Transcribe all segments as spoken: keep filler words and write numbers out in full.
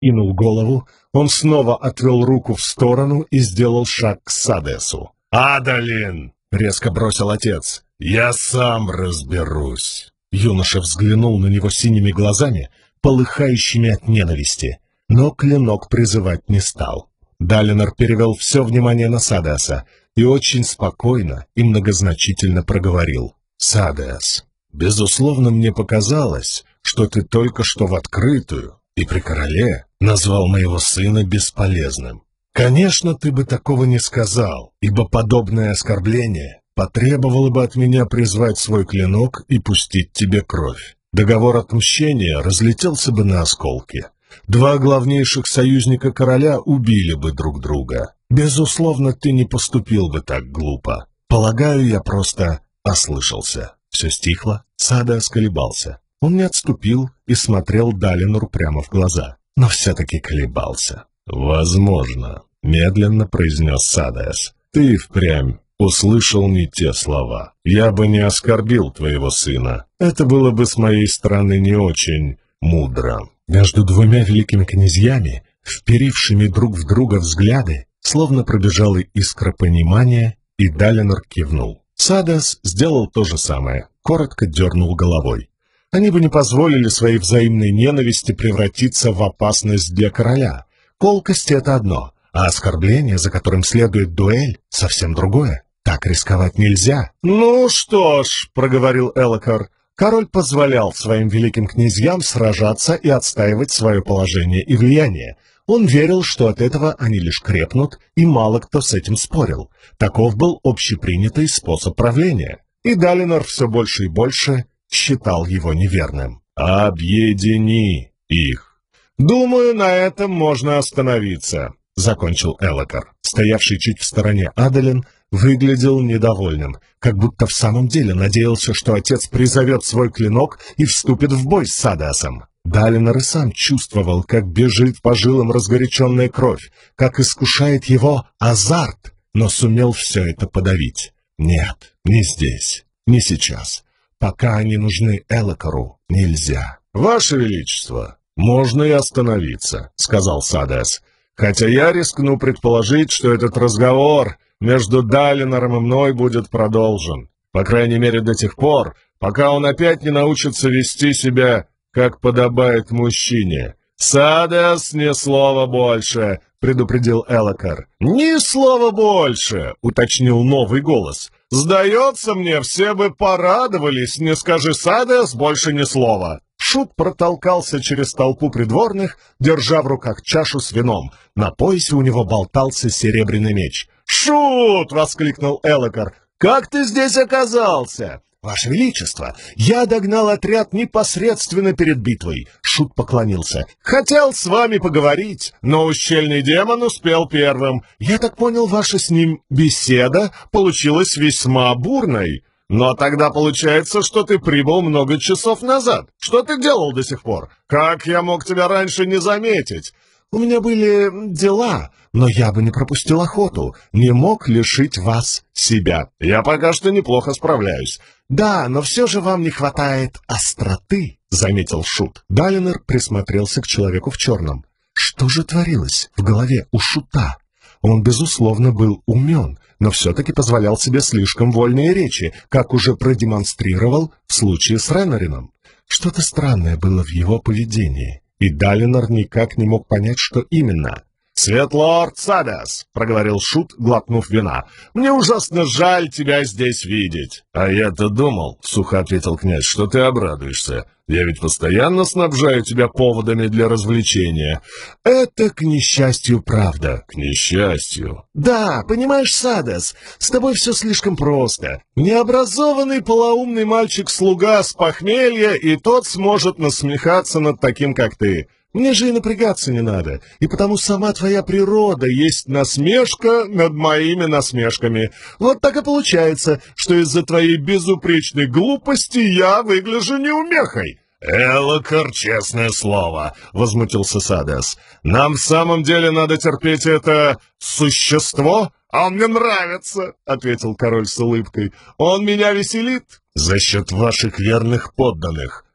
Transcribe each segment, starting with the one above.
Кинул голову, он снова отвел руку в сторону и сделал шаг к Садесу. «Адалин!» — резко бросил отец. «Я сам разберусь!» Юноша взглянул на него синими глазами, полыхающими от ненависти, но клинок призывать не стал. Далинор перевел все внимание на Садеса и очень спокойно и многозначительно проговорил. «Садес, безусловно, мне показалось, что ты только что в открытую и при короле назвал моего сына бесполезным. Конечно, ты бы такого не сказал, ибо подобное оскорбление потребовало бы от меня призвать свой клинок и пустить тебе кровь. Договор отмщения разлетелся бы на осколки. Два главнейших союзника короля убили бы друг друга. Безусловно, ты не поступил бы так глупо. Полагаю, я просто ослышался». Все стихло, Садес колебался. Он не отступил и смотрел Далинору прямо в глаза, но все-таки колебался. «Возможно», — медленно произнес Садес, — «ты впрямь услышал не те слова. Я бы не оскорбил твоего сына. Это было бы с моей стороны не очень мудро». Между двумя великими князьями, вперившими друг в друга взгляды, словно пробежала искра понимания, и Далинор кивнул. Садес сделал то же самое, коротко дернул головой. Они бы не позволили своей взаимной ненависти превратиться в опасность для короля. Колкость — это одно, а оскорбление, за которым следует дуэль, совсем другое. Так рисковать нельзя. «Ну что ж», — проговорил Элокар, — король позволял своим великим князьям сражаться и отстаивать свое положение и влияние. Он верил, что от этого они лишь крепнут, и мало кто с этим спорил. Таков был общепринятый способ правления. И Далинор все больше и больше считал его неверным. «Объедини их!» «Думаю, на этом можно остановиться», — закончил Элокар. Стоявший чуть в стороне Адалин выглядел недовольным, как будто в самом деле надеялся, что отец призовет свой клинок и вступит в бой с Садесом. Далинор и сам чувствовал, как бежит по жилам разгоряченная кровь, как искушает его азарт, но сумел все это подавить. Нет, не здесь, не сейчас. Пока они нужны Элокару, нельзя. «Ваше Величество, можно и остановиться», — сказал Садес. «Хотя я рискну предположить, что этот разговор между Далинором и мной будет продолжен. По крайней мере, до тех пор, пока он опять не научится вести себя, как подобает мужчине». «Садес, ни слова больше», — предупредил Элокар. «Ни слова больше», — уточнил новый голос. «Сдается мне, все бы порадовались, не скажи, Садес, больше ни слова». Шут протолкался через толпу придворных, держа в руках чашу с вином. На поясе у него болтался серебряный меч. «Шут!» — воскликнул Элокар. «Как ты здесь оказался?» «Ваше Величество, я догнал отряд непосредственно перед битвой», — Шут поклонился. «Хотел с вами поговорить, но ущельный демон успел первым. Я так понял, ваша с ним беседа получилась весьма бурной. Но тогда получается, что ты прибыл много часов назад. Что ты делал до сих пор? Как я мог тебя раньше не заметить?» «У меня были дела, но я бы не пропустил охоту, не мог лишить вас себя. Я пока что неплохо справляюсь». «Да, но все же вам не хватает остроты», — заметил Шут. Далинор присмотрелся к человеку в черном. Что же творилось в голове у Шута? Он, безусловно, был умен, но все-таки позволял себе слишком вольные речи, как уже продемонстрировал в случае с Ренарином. Что-то странное было в его поведении, и Далинор никак не мог понять, что именно. «Светлорд Садес», — проговорил Шут, глотнув вина, — «мне ужасно жаль тебя здесь видеть». «А я-то думал», — сухо ответил князь, — «что ты обрадуешься. Я ведь постоянно снабжаю тебя поводами для развлечения». «Это, к несчастью, правда». «К несчастью». «Да, понимаешь, Садес, с тобой все слишком просто. Необразованный полоумный мальчик-слуга с похмелья, и тот сможет насмехаться над таким, как ты. Мне же и напрягаться не надо, и потому сама твоя природа есть насмешка над моими насмешками. Вот так и получается, что из-за твоей безупречной глупости я выгляжу неумехой». «Элокар, честное слово», — возмутился Садес. «Нам в самом деле надо терпеть это существо?» «А он мне нравится», — ответил король с улыбкой. «Он меня веселит». «За счет ваших верных подданных»,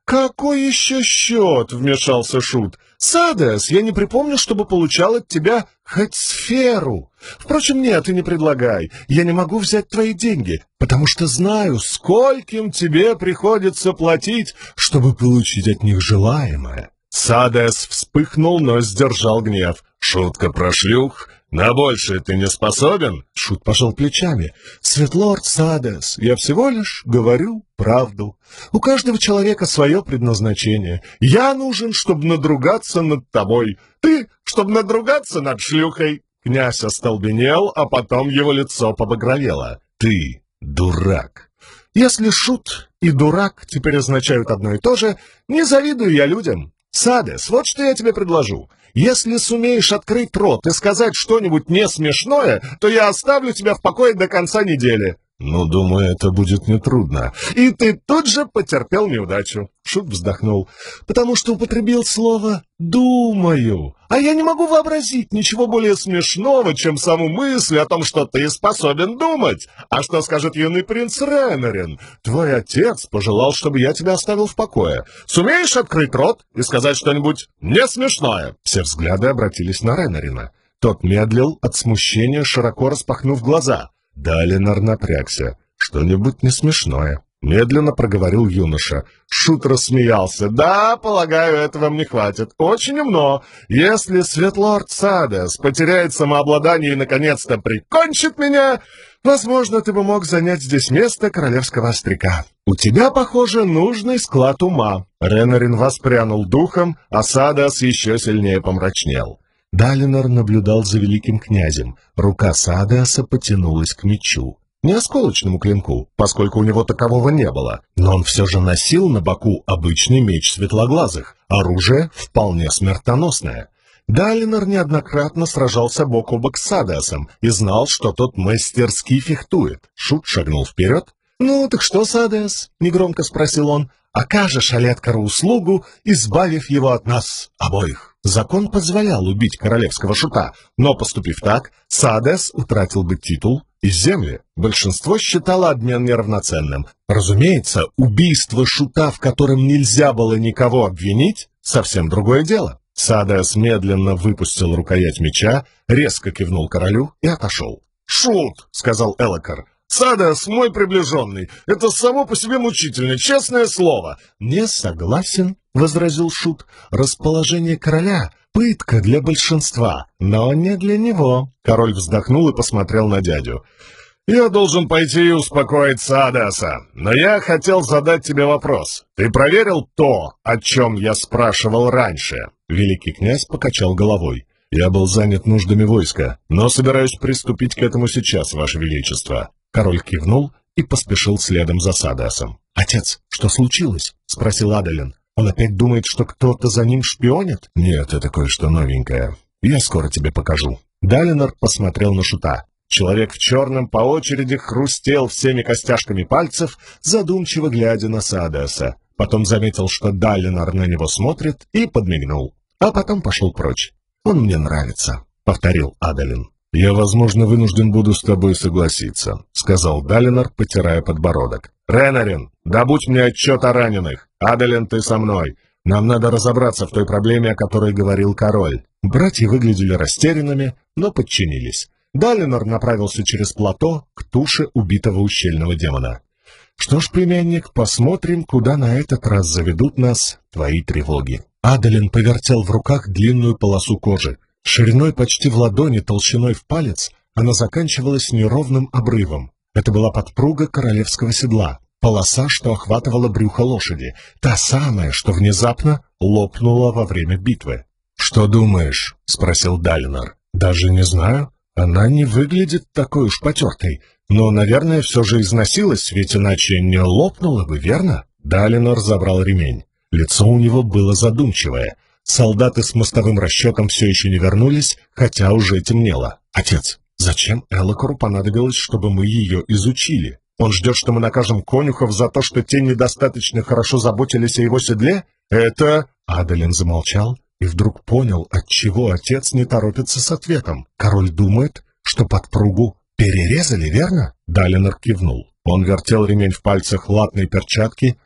«Какой еще счет?» — вмешался Шут. «Садес, я не припомню, чтобы получал от тебя хоть сферу. Впрочем, нет, и не предлагай. Я не могу взять твои деньги, потому что знаю, скольким тебе приходится платить, чтобы получить от них желаемое». Садес вспыхнул, но сдержал гнев. «Шутка про шлюх? На большее ты не способен?» Шут пожал плечами. «Светлорд Садес, я всего лишь говорю правду. У каждого человека свое предназначение. Я нужен, чтобы надругаться над тобой. Ты, чтобы надругаться над шлюхой». Князь остолбенел, а потом его лицо побагровело. «Ты дурак». Если шут и дурак теперь означают одно и то же, не завидую я людям. Садес, вот что я тебе предложу. Если сумеешь открыть рот и сказать что-нибудь не смешное, то я оставлю тебя в покое до конца недели. Ну, думаю, это будет нетрудно. И ты тут же потерпел неудачу. Шут вздохнул. Потому что употребил слово «думаю». А я не могу вообразить ничего более смешного, чем саму мысль о том, что ты способен думать. А что скажет юный принц Ренарин? Твой отец пожелал, чтобы я тебя оставил в покое. Сумеешь открыть рот и сказать что-нибудь не смешное? Все взгляды обратились на Ренарина. Тот медлил от смущения, широко распахнув глаза. Далинор напрягся. «Что-нибудь не смешное», — медленно проговорил юноша. Шут рассмеялся. «Да, полагаю, этого мне хватит. Очень умно. Если Светлорд Садес потеряет самообладание и, наконец-то, прикончит меня, возможно, ты бы мог занять здесь место королевского остряка. У тебя, похоже, нужный склад ума». Ренарин воспрянул духом, а Садес еще сильнее помрачнел. Далинор наблюдал за великим князем. Рука Садеаса потянулась к мечу. Не осколочному клинку, поскольку у него такового не было, но он все же носил на боку обычный меч светлоглазых, оружие вполне смертоносное. Далинор неоднократно сражался бок о бок с Садеасом и знал, что тот мастерски фехтует. Шут шагнул вперед. «Ну, так что, Садеас?» — негромко спросил он. «Окажешь Олеткару услугу, избавив его от нас обоих». Закон позволял убить королевского шута, но, поступив так, Садес утратил бы титул и земли. Большинство считало обмен неравноценным. Разумеется, убийство шута, в котором нельзя было никого обвинить, совсем другое дело. Садес медленно выпустил рукоять меча, резко кивнул королю и отошел. «Шут!» — сказал Элокар. «Садес мой приближенный. Это само по себе мучительно, честное слово». «Не согласен», — возразил Шут. «Расположение короля — пытка для большинства, но не для него». Король вздохнул и посмотрел на дядю. «Я должен пойти и успокоить Садеса, но я хотел задать тебе вопрос. Ты проверил то, о чем я спрашивал раньше?» Великий князь покачал головой. «Я был занят нуждами войска, но собираюсь приступить к этому сейчас, Ваше Величество». Король кивнул и поспешил следом за Садесом. «Отец, что случилось?» — спросил Адалин. «Он опять думает, что кто-то за ним шпионит?» «Нет, это кое-что новенькое. Я скоро тебе покажу». Далинор посмотрел на Шута. Человек в черном по очереди хрустел всеми костяшками пальцев, задумчиво глядя на Садеса. Потом заметил, что Далинор на него смотрит, и подмигнул. А потом пошел прочь. «Он мне нравится», — повторил Адалин. «Я, возможно, вынужден буду с тобой согласиться», — сказал Далинор, потирая подбородок. «Ренарин, добудь мне отчет о раненых. Адалин, ты со мной. Нам надо разобраться в той проблеме, о которой говорил король». Братья выглядели растерянными, но подчинились. Далинор направился через плато к туше убитого ущельного демона. «Что ж, племянник, посмотрим, куда на этот раз заведут нас твои тревоги». Адалин повертел в руках длинную полосу кожи. Шириной почти в ладони, толщиной в палец, она заканчивалась неровным обрывом. Это была подпруга королевского седла, полоса, что охватывала брюхо лошади, та самая, что внезапно лопнула во время битвы. «Что думаешь?» — спросил Далинор. «Даже не знаю. Она не выглядит такой уж потертой, но, наверное, все же износилась, ведь иначе не лопнула бы, верно?» Далинор забрал ремень. Лицо у него было задумчивое. Солдаты с мостовым расчетом все еще не вернулись, хотя уже темнело. «Отец, зачем Элокару понадобилось, чтобы мы ее изучили? Он ждет, что мы накажем конюхов за то, что те недостаточно хорошо заботились о его седле? Это...» Адалин замолчал и вдруг понял, отчего отец не торопится с ответом. «Король думает, что подпругу перерезали, верно?» Далинор кивнул. Он вертел ремень в пальцах латной перчатки,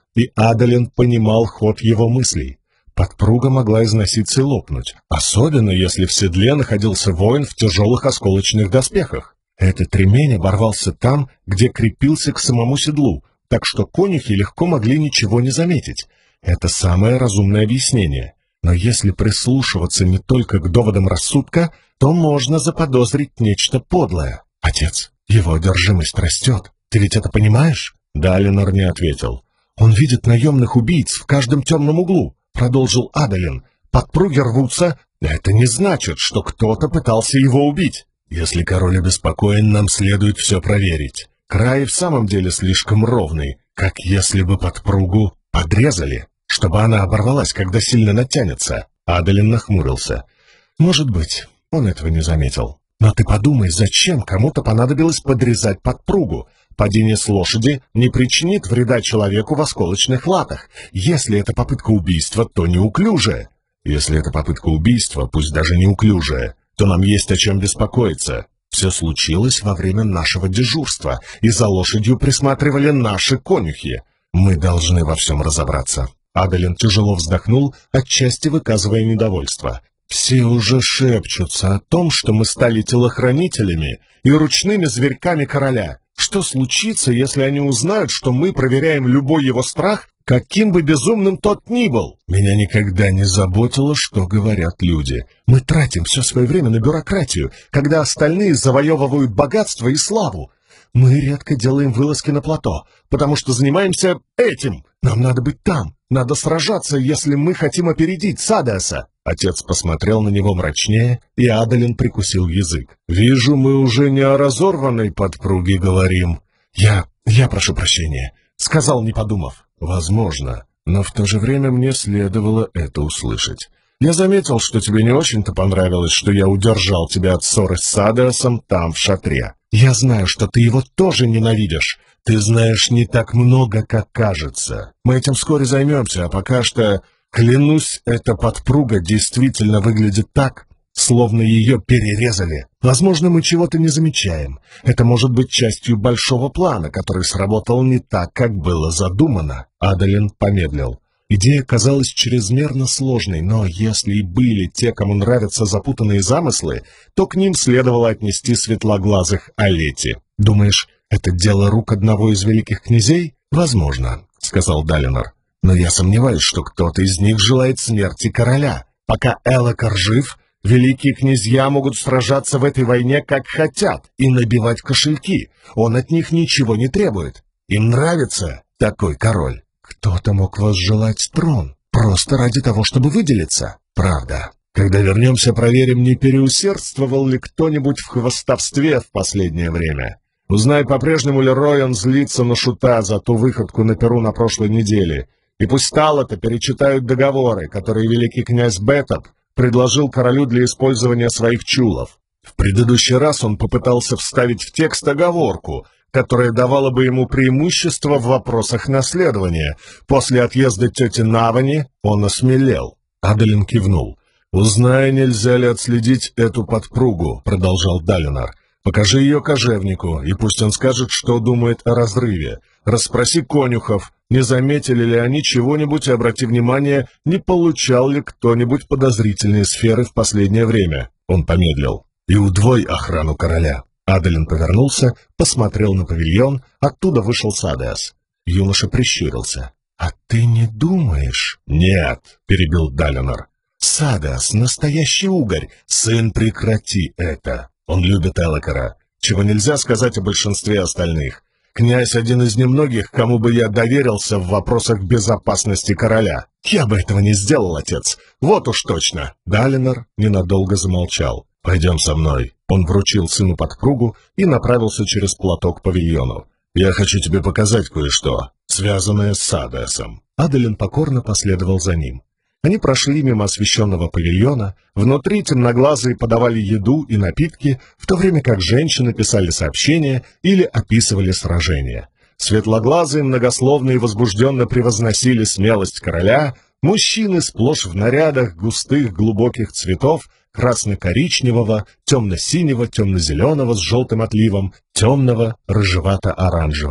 и Адалин понимал ход его мыслей. Подпруга могла износиться и лопнуть, особенно если в седле находился воин в тяжелых осколочных доспехах. Этот ремень оборвался там, где крепился к самому седлу, так что конюхи легко могли ничего не заметить. Это самое разумное объяснение. Но если прислушиваться не только к доводам рассудка, то можно заподозрить нечто подлое. «Отец, его одержимость растет. Ты ведь это понимаешь?» Далинор не ответил. «Он видит наемных убийц в каждом темном углу», — продолжил Адалин. «Подпруги рвутся. Это не значит, что кто-то пытался его убить. Если король обеспокоен, нам следует все проверить. Край в самом деле слишком ровный, как если бы подпругу подрезали, чтобы она оборвалась, когда сильно натянется». Адалин нахмурился. «Может быть, он этого не заметил. Но ты подумай, зачем кому-то понадобилось подрезать подпругу? Падение с лошади не причинит вреда человеку в осколочных латах. Если это попытка убийства, то неуклюжая. Если это попытка убийства, пусть даже неуклюжая, то нам есть о чем беспокоиться. Все случилось во время нашего дежурства, и за лошадью присматривали наши конюхи. Мы должны во всем разобраться». Адалин тяжело вздохнул, отчасти выказывая недовольство. «Все уже шепчутся о том, что мы стали телохранителями и ручными зверьками короля. Что случится, если они узнают, что мы проверяем любой его страх, каким бы безумным тот ни был? Меня никогда не заботило, что говорят люди. Мы тратим все свое время на бюрократию, когда остальные завоевывают богатство и славу. Мы редко делаем вылазки на плато, потому что занимаемся этим. Нам надо быть там, надо сражаться, если мы хотим опередить Садеаса». Отец посмотрел на него мрачнее, и Адалин прикусил язык. «Вижу, мы уже не о разорванной подпруге говорим». «Я... я прошу прощения», — сказал, не подумав. «Возможно, но в то же время мне следовало это услышать. Я заметил, что тебе не очень-то понравилось, что я удержал тебя от ссоры с Садеасом там, в шатре. Я знаю, что ты его тоже ненавидишь. Ты знаешь не так много, как кажется. Мы этим вскоре займемся, а пока что... Клянусь, эта подпруга действительно выглядит так, словно ее перерезали. Возможно, мы чего-то не замечаем. Это может быть частью большого плана, который сработал не так, как было задумано». Адалин помедлил. Идея казалась чрезмерно сложной, но если и были те, кому нравятся запутанные замыслы, то к ним следовало отнести светлоглазых Алети. «Думаешь, это дело рук одного из великих князей?» «Возможно», — сказал Далинор. «Но я сомневаюсь, что кто-то из них желает смерти короля. Пока Элокар жив, великие князья могут сражаться в этой войне как хотят и набивать кошельки. Он от них ничего не требует. Им нравится такой король. Кто-то мог возжелать трон, просто ради того, чтобы выделиться. Правда. Когда вернемся, проверим, не переусердствовал ли кто-нибудь в хвастовстве в последнее время. Узнай, по-прежнему ли Ройон злится на Шута за ту выходку на Перу на прошлой неделе. И пусть стало-то перечитают договоры, которые великий князь Бетап предложил королю для использования своих чулов. В предыдущий раз он попытался вставить в текст оговорку, которая давала бы ему преимущество в вопросах наследования. После отъезда тети Навани он осмелел. Адалин кивнул. «Узнай, нельзя ли отследить эту подпругу», — продолжал Далинор. «Покажи ее кожевнику, и пусть он скажет, что думает о разрыве. Расспроси конюхов, не заметили ли они чего-нибудь, и обрати внимание, не получал ли кто-нибудь подозрительные сферы в последнее время». Он помедлил. «И удвой охрану короля». Адалин повернулся, посмотрел на павильон, оттуда вышел Садеас. Юноша прищурился. «А ты не думаешь?» «Нет», — перебил Далинор. «Садеас — настоящий угорь. Сын, прекрати это. Он любит Элокара, чего нельзя сказать о большинстве остальных. Князь — один из немногих, кому бы я доверился в вопросах безопасности короля. Я бы этого не сделал, отец. Вот уж точно». Далинор ненадолго замолчал. «Пойдем со мной». Он вручил сыну подпругу и направился через платок к павильону. «Я хочу тебе показать кое-что, связанное с Садеасом». Адалин покорно последовал за ним. Они прошли мимо освещенного павильона, внутри темноглазые подавали еду и напитки, в то время как женщины писали сообщения или описывали сражения. Светлоглазые многословно и возбужденно превозносили смелость короля, мужчины сплошь в нарядах густых глубоких цветов, красно-коричневого, темно-синего, темно-зеленого с желтым отливом, темного, рыжевато-оранжевого.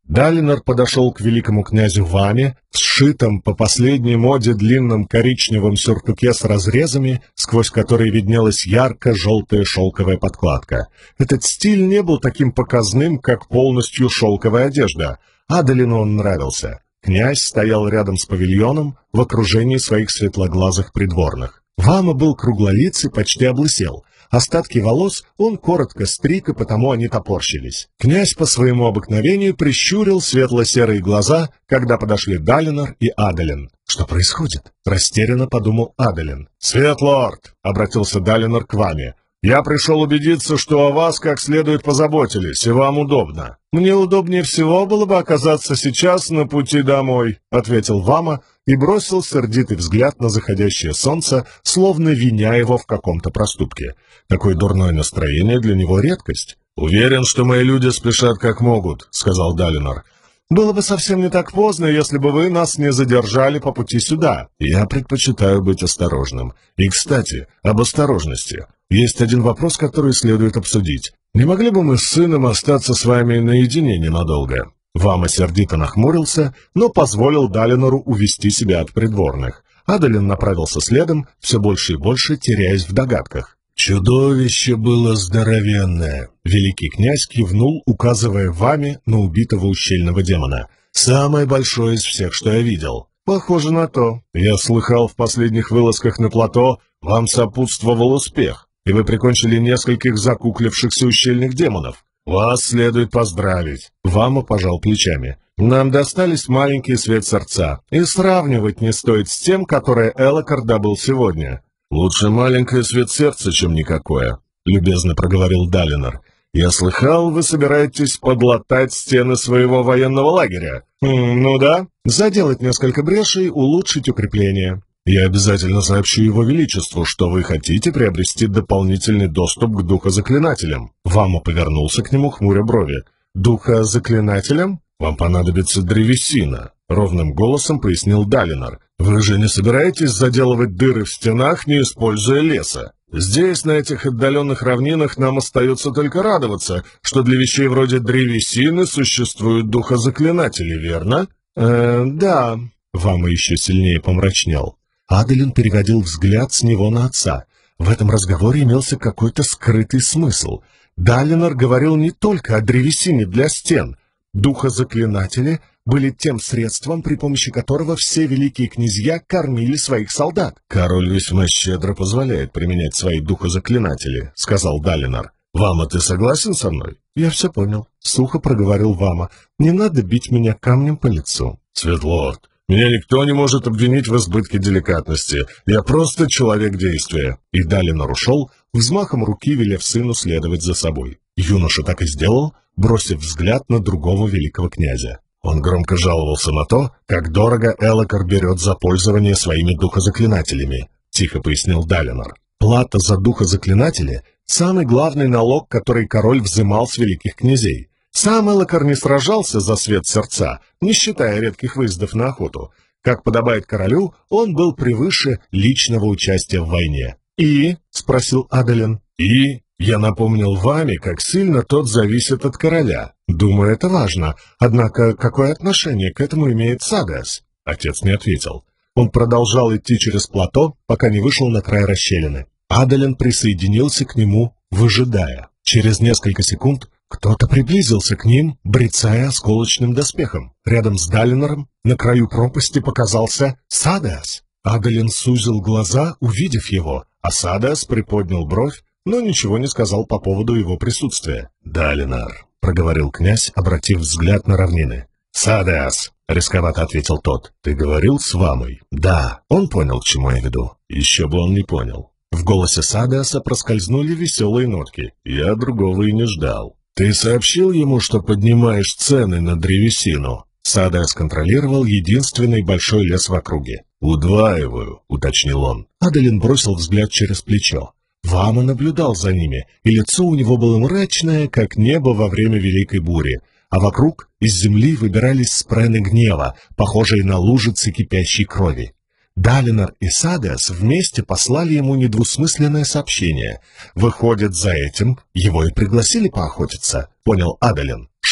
Далинор подошел к великому князю Ваме, в сшитом по последней моде длинном коричневом сюртуке с разрезами, сквозь который виднелась ярко-желтая шелковая подкладка. Этот стиль не был таким показным, как полностью шелковая одежда. Адалину он нравился. Князь стоял рядом с павильоном в окружении своих светлоглазых придворных. Вама был круглолицый, почти облысел. Остатки волос он коротко стриг, и потому они топорщились. Князь по своему обыкновению прищурил светло-серые глаза, когда подошли Далинор и Адалин. «Что происходит?» — растерянно подумал Адалин. «Светлорд!» — обратился Далинор к Ваме. «Я пришел убедиться, что о вас как следует позаботились, и вам удобно». «Мне удобнее всего было бы оказаться сейчас на пути домой», — ответил Вама и бросил сердитый взгляд на заходящее солнце, словно виня его в каком-то проступке. Такое дурное настроение для него редкость. «Уверен, что мои люди спешат как могут», — сказал Далинор. «Было бы совсем не так поздно, если бы вы нас не задержали по пути сюда. Я предпочитаю быть осторожным. И, кстати, об осторожности. Есть один вопрос, который следует обсудить. Не могли бы мы с сыном остаться с вами наедине ненадолго?» Вама сердито нахмурился, но позволил Далинору увести себя от придворных. Адалин направился следом, все больше и больше теряясь в догадках. «Чудовище было здоровенное!» Великий князь кивнул, указывая Ваме на убитого ущельного демона. «Самое большое из всех, что я видел». «Похоже на то. Я слыхал, в последних вылазках на плато вам сопутствовал успех, и вы прикончили нескольких закуклившихся ущельных демонов. Вас следует поздравить». Вама пожал плечами. «Нам достались маленькие свет сердца, и сравнивать не стоит с тем, которое Элокар добыл сегодня». «Лучше маленькое свет сердца, чем никакое», — любезно проговорил Далинор. «Я слыхал, вы собираетесь подлатать стены своего военного лагеря». Хм, «Ну да, заделать несколько брешей, улучшить укрепление. Я обязательно сообщу его величеству, что вы хотите приобрести дополнительный доступ к духозаклинателям». Вама повернулся к нему, хмуря брови. «Духозаклинателям? Вам понадобится древесина», — ровным голосом пояснил Далинор. «Вы же не собираетесь заделывать дыры в стенах, не используя леса? Здесь, на этих отдаленных равнинах, нам остается только радоваться, что для вещей вроде древесины существуют духозаклинатели, верно?» «Э, да». Вама еще сильнее помрачнел. Адалин переводил взгляд с него на отца. В этом разговоре имелся какой-то скрытый смысл. Далинор говорил не только о древесине для стен. Духозаклинатели были тем средством, при помощи которого все великие князья кормили своих солдат. «Король весьма щедро позволяет применять свои духозаклинатели», — сказал Далинор. «Вама, ты согласен со мной?» «Я все понял», — сухо проговорил Вама. «Не надо бить меня камнем по лицу». «Светлорд, меня никто не может обвинить в избытке деликатности. Я просто человек действия». И Далинор ушел, взмахом руки велев сыну следовать за собой. Юноша так и сделал, бросив взгляд на другого великого князя. Он громко жаловался на то, как дорого Элокар берет за пользование своими духозаклинателями, тихо пояснил Далинор. Плата за духозаклинатели — самый главный налог, который король взымал с великих князей. Сам Элокар не сражался за свет сердца, не считая редких выездов на охоту. Как подобает королю, он был превыше личного участия в войне. «И?» — спросил Адалин. «И?» Я напомнил Ваме, как сильно тот зависит от короля. Думаю, это важно. Однако, какое отношение к этому имеет Садеас?» Отец не ответил. Он продолжал идти через плато, пока не вышел на край расщелины. Адалин присоединился к нему, выжидая. Через несколько секунд кто-то приблизился к ним, брецая осколочным доспехом. Рядом с Далинором на краю пропасти показался Садеас. Адалин сузил глаза, увидев его, а Садеас приподнял бровь, но ничего не сказал по поводу его присутствия. «Далинор», — проговорил князь, обратив взгляд на равнины. «Садеас», — рисковато ответил тот. «Ты говорил с Вамой?» «Да, он понял, к чему я веду». «Еще бы он не понял». В голосе Садеаса проскользнули веселые нотки. «Я другого и не ждал». «Ты сообщил ему, что поднимаешь цены на древесину?» Садеас контролировал единственный большой лес в округе. «Удваиваю», — уточнил он. Адалин бросил взгляд через плечо. Вама наблюдал за ними, и лицо у него было мрачное, как небо во время Великой бури, а вокруг из земли выбирались спрены гнева, похожие на лужицы кипящей крови. Далинор и Садеас вместе послали ему недвусмысленное сообщение. Выходит, за этим его и пригласили поохотиться, понял Адалин.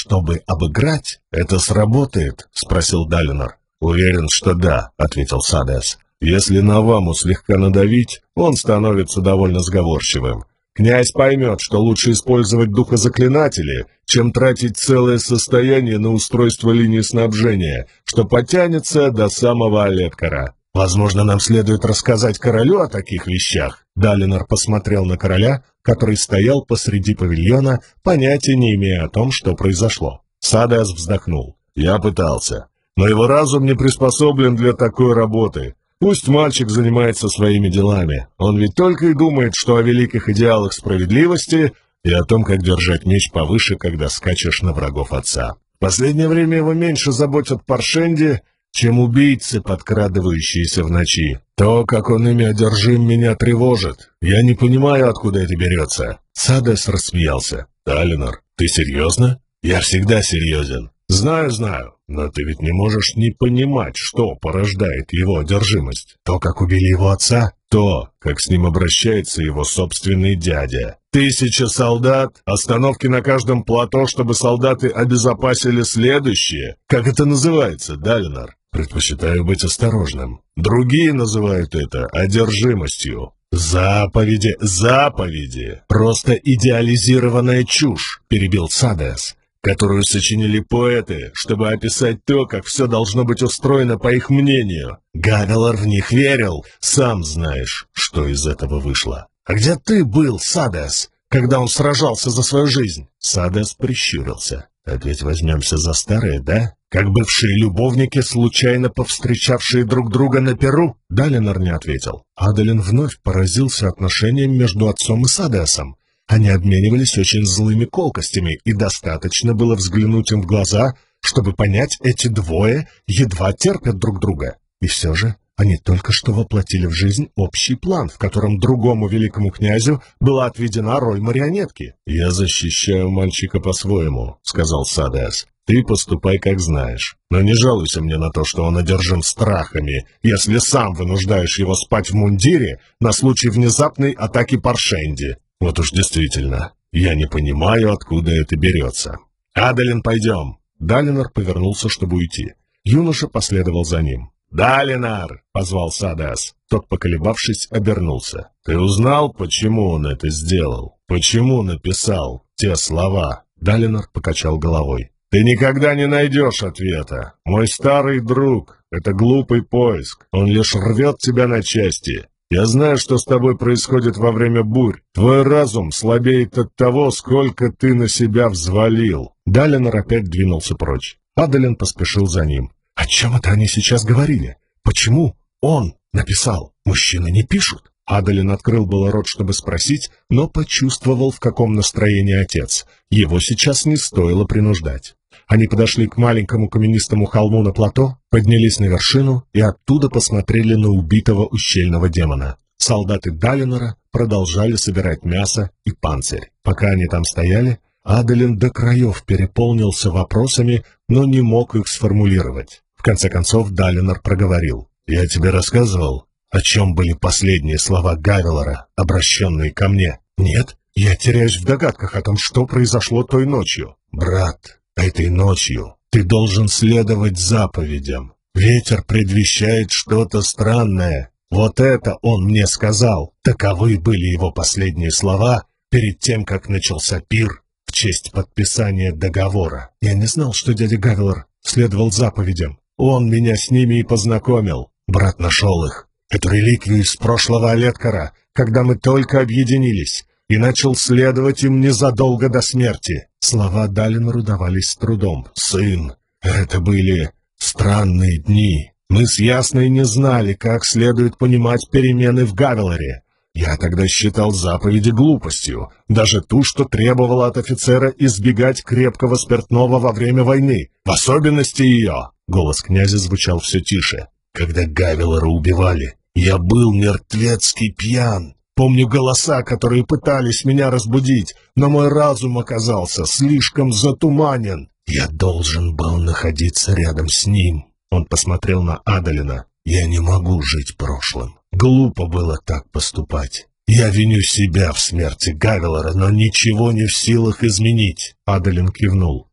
чтобы обыграть, это сработает?» — спросил Далинор. «Уверен, что да», — ответил Садес. «Если на Ваму слегка надавить, он становится довольно сговорчивым. Князь поймет, что лучше использовать духозаклинатели, чем тратить целое состояние на устройство линии снабжения, что потянется до самого Олеткара. Возможно, нам следует рассказать королю о таких вещах». Далинор посмотрел на короля, который стоял посреди павильона, понятия не имея о том, что произошло. Садес вздохнул. «Я пытался, но его разум не приспособлен для такой работы. Пусть мальчик занимается своими делами. Он ведь только и думает, что о великих идеалах справедливости и о том, как держать меч повыше, когда скачешь на врагов отца. В последнее время его меньше заботят Паршенди, чем убийцы, подкрадывающиеся в ночи. То, как он ими одержим, меня тревожит. Я не понимаю, откуда это берется». Садес рассмеялся. «Далинор, ты серьезно?» «Я всегда серьезен». «Знаю, знаю, но ты ведь не можешь не понимать, что порождает его одержимость. То, как убили его отца, то, как с ним обращается его собственный дядя. Тысяча солдат, остановки на каждом плато, чтобы солдаты обезопасили следующие. Как это называется, Далинор?» «Предпочитаю быть осторожным. Другие называют это одержимостью». «Заповеди, заповеди! Просто идеализированная чушь», — перебил Садес, «которую сочинили поэты, чтобы описать то, как все должно быть устроено по их мнению. Гавелор в них верил, сам знаешь, что из этого вышло». «А где ты был, Садес, когда он сражался за свою жизнь?» Садес прищурился. «Опять возьмемся за старое, да? Как бывшие любовники, случайно повстречавшие друг друга на Перу?» Далинор не ответил. Адалин вновь поразился отношениям между отцом и Садесом. Они обменивались очень злыми колкостями, и достаточно было взглянуть им в глаза, чтобы понять, эти двое едва терпят друг друга. И все же они только что воплотили в жизнь общий план, в котором другому великому князю была отведена роль марионетки. «Я защищаю мальчика по-своему», — сказал Садес. «Ты поступай, как знаешь. Но не жалуйся мне на то, что он одержим страхами, если сам вынуждаешь его спать в мундире на случай внезапной атаки Паршенди. Вот уж действительно, я не понимаю, откуда это берется. Адалин, пойдем!» Далинор повернулся, чтобы уйти. Юноша последовал за ним. «Далинор!» — позвал Садес. Тот, поколебавшись, обернулся. «Ты узнал, почему он это сделал? Почему написал те слова?» Далинор покачал головой. «Ты никогда не найдешь ответа. Мой старый друг — это глупый поиск. Он лишь рвет тебя на части. Я знаю, что с тобой происходит во время бурь. Твой разум слабеет от того, сколько ты на себя взвалил». Далинор опять двинулся прочь. Адалин поспешил за ним. «О чем это они сейчас говорили? Почему он написал? Мужчины не пишут». Адалин открыл было рот, чтобы спросить, но почувствовал, в каком настроении отец. Его сейчас не стоило принуждать. Они подошли к маленькому каменистому холму на плато, поднялись на вершину и оттуда посмотрели на убитого ущельного демона. Солдаты Далинора продолжали собирать мясо и панцирь. Пока они там стояли, Адалин до краев переполнился вопросами, но не мог их сформулировать. В конце концов Далинор проговорил. «Я тебе рассказывал, о чем были последние слова Гавелора, обращенные ко мне?» «Нет, я теряюсь в догадках о том, что произошло той ночью». «Брат, этой ночью ты должен следовать заповедям. Ветер предвещает что-то странное. Вот это он мне сказал». Таковы были его последние слова перед тем, как начался пир в честь подписания договора. Я не знал, что дядя Гавелор следовал заповедям. Он меня с ними и познакомил. Брат нашел их, эту реликвию из прошлого Олеткара, когда мы только объединились, и начал следовать им незадолго до смерти. Слова Далинору давались с трудом. «Сын, это были странные дни. Мы с Ясной не знали, как следует понимать перемены в Гавелоре. Я тогда считал заповеди глупостью, даже ту, что требовала от офицера избегать крепкого спиртного во время войны, в особенности ее». Голос князя звучал все тише. «Когда Гавелора убивали, я был мертвецкий пьян. Помню голоса, которые пытались меня разбудить, но мой разум оказался слишком затуманен. Я должен был находиться рядом с ним». Он посмотрел на Адалина. «Я не могу жить прошлым. Глупо было так поступать. Я виню себя в смерти Гавелора, но ничего не в силах изменить». Адалин кивнул.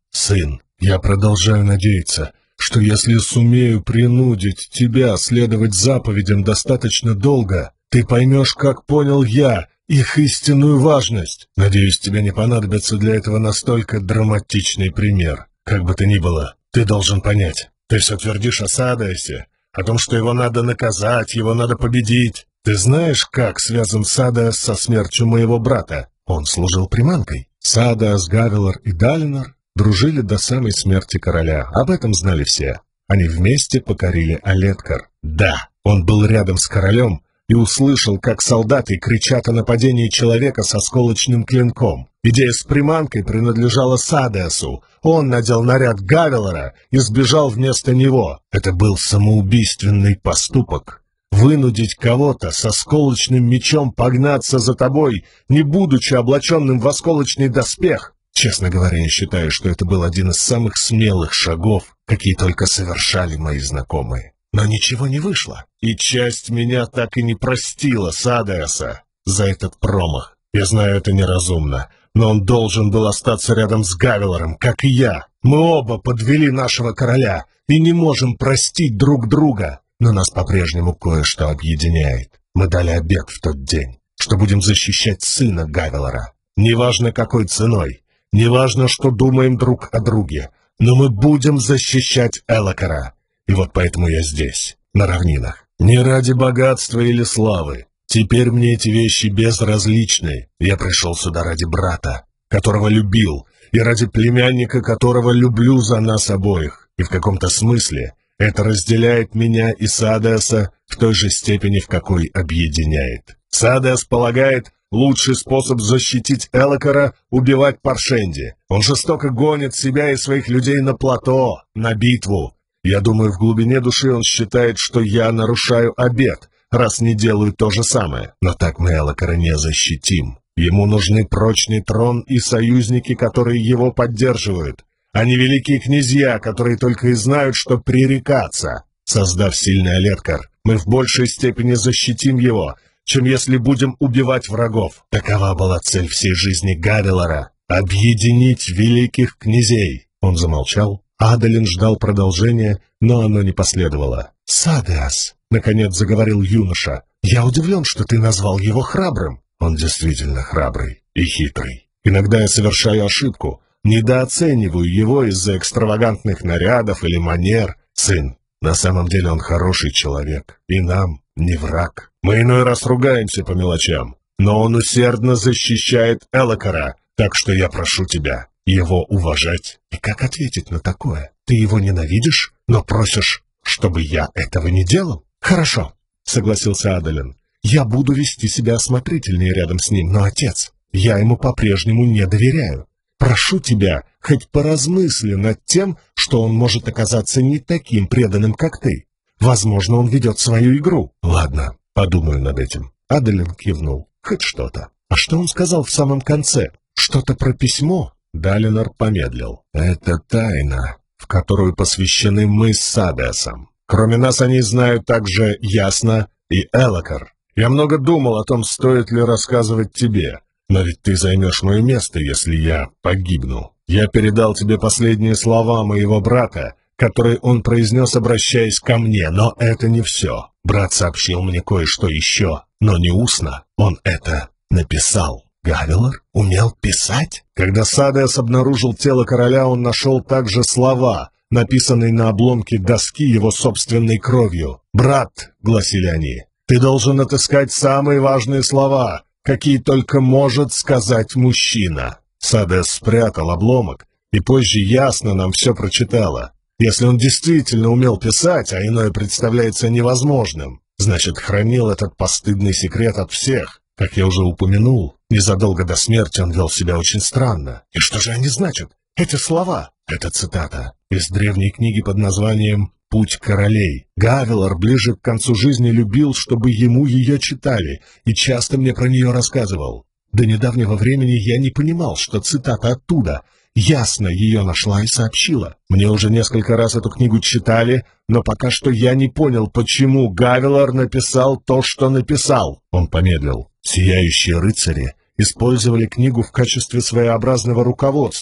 «Сын, я продолжаю надеяться, что если сумею принудить тебя следовать заповедям достаточно долго, ты поймешь, как понял я, их истинную важность. Надеюсь, тебе не понадобится для этого настолько драматичный пример. Как бы то ни было, ты должен понять. Ты все твердишь о Садеосе, о том, что его надо наказать, его надо победить. Ты знаешь, как связан Садеос со смертью моего брата? Он служил приманкой. Садеос, Гавелор и Далинор дружили до самой смерти короля. Об этом знали все. Они вместе покорили Алеткар. Да, он был рядом с королем и услышал, как солдаты кричат о нападении человека со сколочным клинком. Идея с приманкой принадлежала Садеосу. Он надел наряд Гавелора и сбежал вместо него. Это был самоубийственный поступок. Вынудить кого-то со сколочным мечом погнаться за тобой, не будучи облаченным в осколочный доспех. Честно говоря, я считаю, что это был один из самых смелых шагов, какие только совершали мои знакомые. Но ничего не вышло, и часть меня так и не простила Садеоса за этот промах. Я знаю, это неразумно, но он должен был остаться рядом с Гавелором, как и я. Мы оба подвели нашего короля и не можем простить друг друга. Но нас по-прежнему кое-что объединяет. Мы дали обет в тот день, что будем защищать сына Гавелора. Неважно, какой ценой, неважно, что думаем друг о друге, но мы будем защищать Элокара. И вот поэтому я здесь, на равнинах. Не ради богатства или славы. Теперь мне эти вещи безразличны. Я пришел сюда ради брата, которого любил, и ради племянника, которого люблю за нас обоих. И в каком-то смысле это разделяет меня и Садеоса в той же степени, в какой объединяет. Садеос полагает, лучший способ защитить Элокара — убивать Паршенди. Он жестоко гонит себя и своих людей на плато, на битву. Я думаю, в глубине души он считает, что я нарушаю обет, раз не делаю то же самое. Но так мы Элокара не защитим. Ему нужны прочный трон и союзники, которые его поддерживают, а не великие князья, которые только и знают, что пререкаться. Создав сильный Алеткар, мы в большей степени защитим его, чем если будем убивать врагов. Такова была цель всей жизни Гавелора — объединить великих князей. Он замолчал. Адалин ждал продолжения, но оно не последовало. «Садеос», — наконец заговорил юноша, — «я удивлен, что ты назвал его храбрым». Он действительно храбрый и хитрый. Иногда я совершаю ошибку, недооцениваю его из-за экстравагантных нарядов или манер. Сын, на самом деле он хороший человек, и нам не враг. Мы иной раз ругаемся по мелочам, но он усердно защищает Элокара, так что я прошу тебя его уважать. И как ответить на такое? Ты его ненавидишь, но просишь, чтобы я этого не делал? Хорошо, согласился Адалин. Я буду вести себя осмотрительнее рядом с ним, но, отец, я ему по-прежнему не доверяю. Прошу тебя, хоть поразмысли над тем, что он может оказаться не таким преданным, как ты. Возможно, он ведет свою игру. Ладно, подумаю над этим. Адалин кивнул. Хоть что-то. А что он сказал в самом конце? Что-то про письмо? Далинор помедлил. Это тайна, в которую посвящены мы с Садеосом. Кроме нас они знают также Ясно и Элокар. Я много думал о том, стоит ли рассказывать тебе. Но ведь ты займешь мое место, если я погибну. Я передал тебе последние слова моего брата, которые он произнес, обращаясь ко мне, но это не все. Брат сообщил мне кое-что еще, но не устно. Он это написал. Гавелор умел писать? Когда Садеос обнаружил тело короля, он нашел также слова, написанные на обломке доски его собственной кровью. «Брат», — гласили они, — «ты должен отыскать самые важные слова, какие только может сказать мужчина». Садеос спрятал обломок, и позже Ясно нам все прочитала. Если он действительно умел писать, а иное представляется невозможным, значит, хранил этот постыдный секрет от всех. Как я уже упомянул, незадолго до смерти он вел себя очень странно. И что же они значат? Эти слова. Это цитата из древней книги под названием «Путь королей». Гавелор ближе к концу жизни любил, чтобы ему ее читали, и часто мне про нее рассказывал. До недавнего времени я не понимал, что цитата оттуда. Ясно ее нашла и сообщила. Мне уже несколько раз эту книгу читали, но пока что я не понял, почему Гавелор написал то, что написал. Он помедлил. Сияющие рыцари использовали книгу в качестве своеобразного руководства,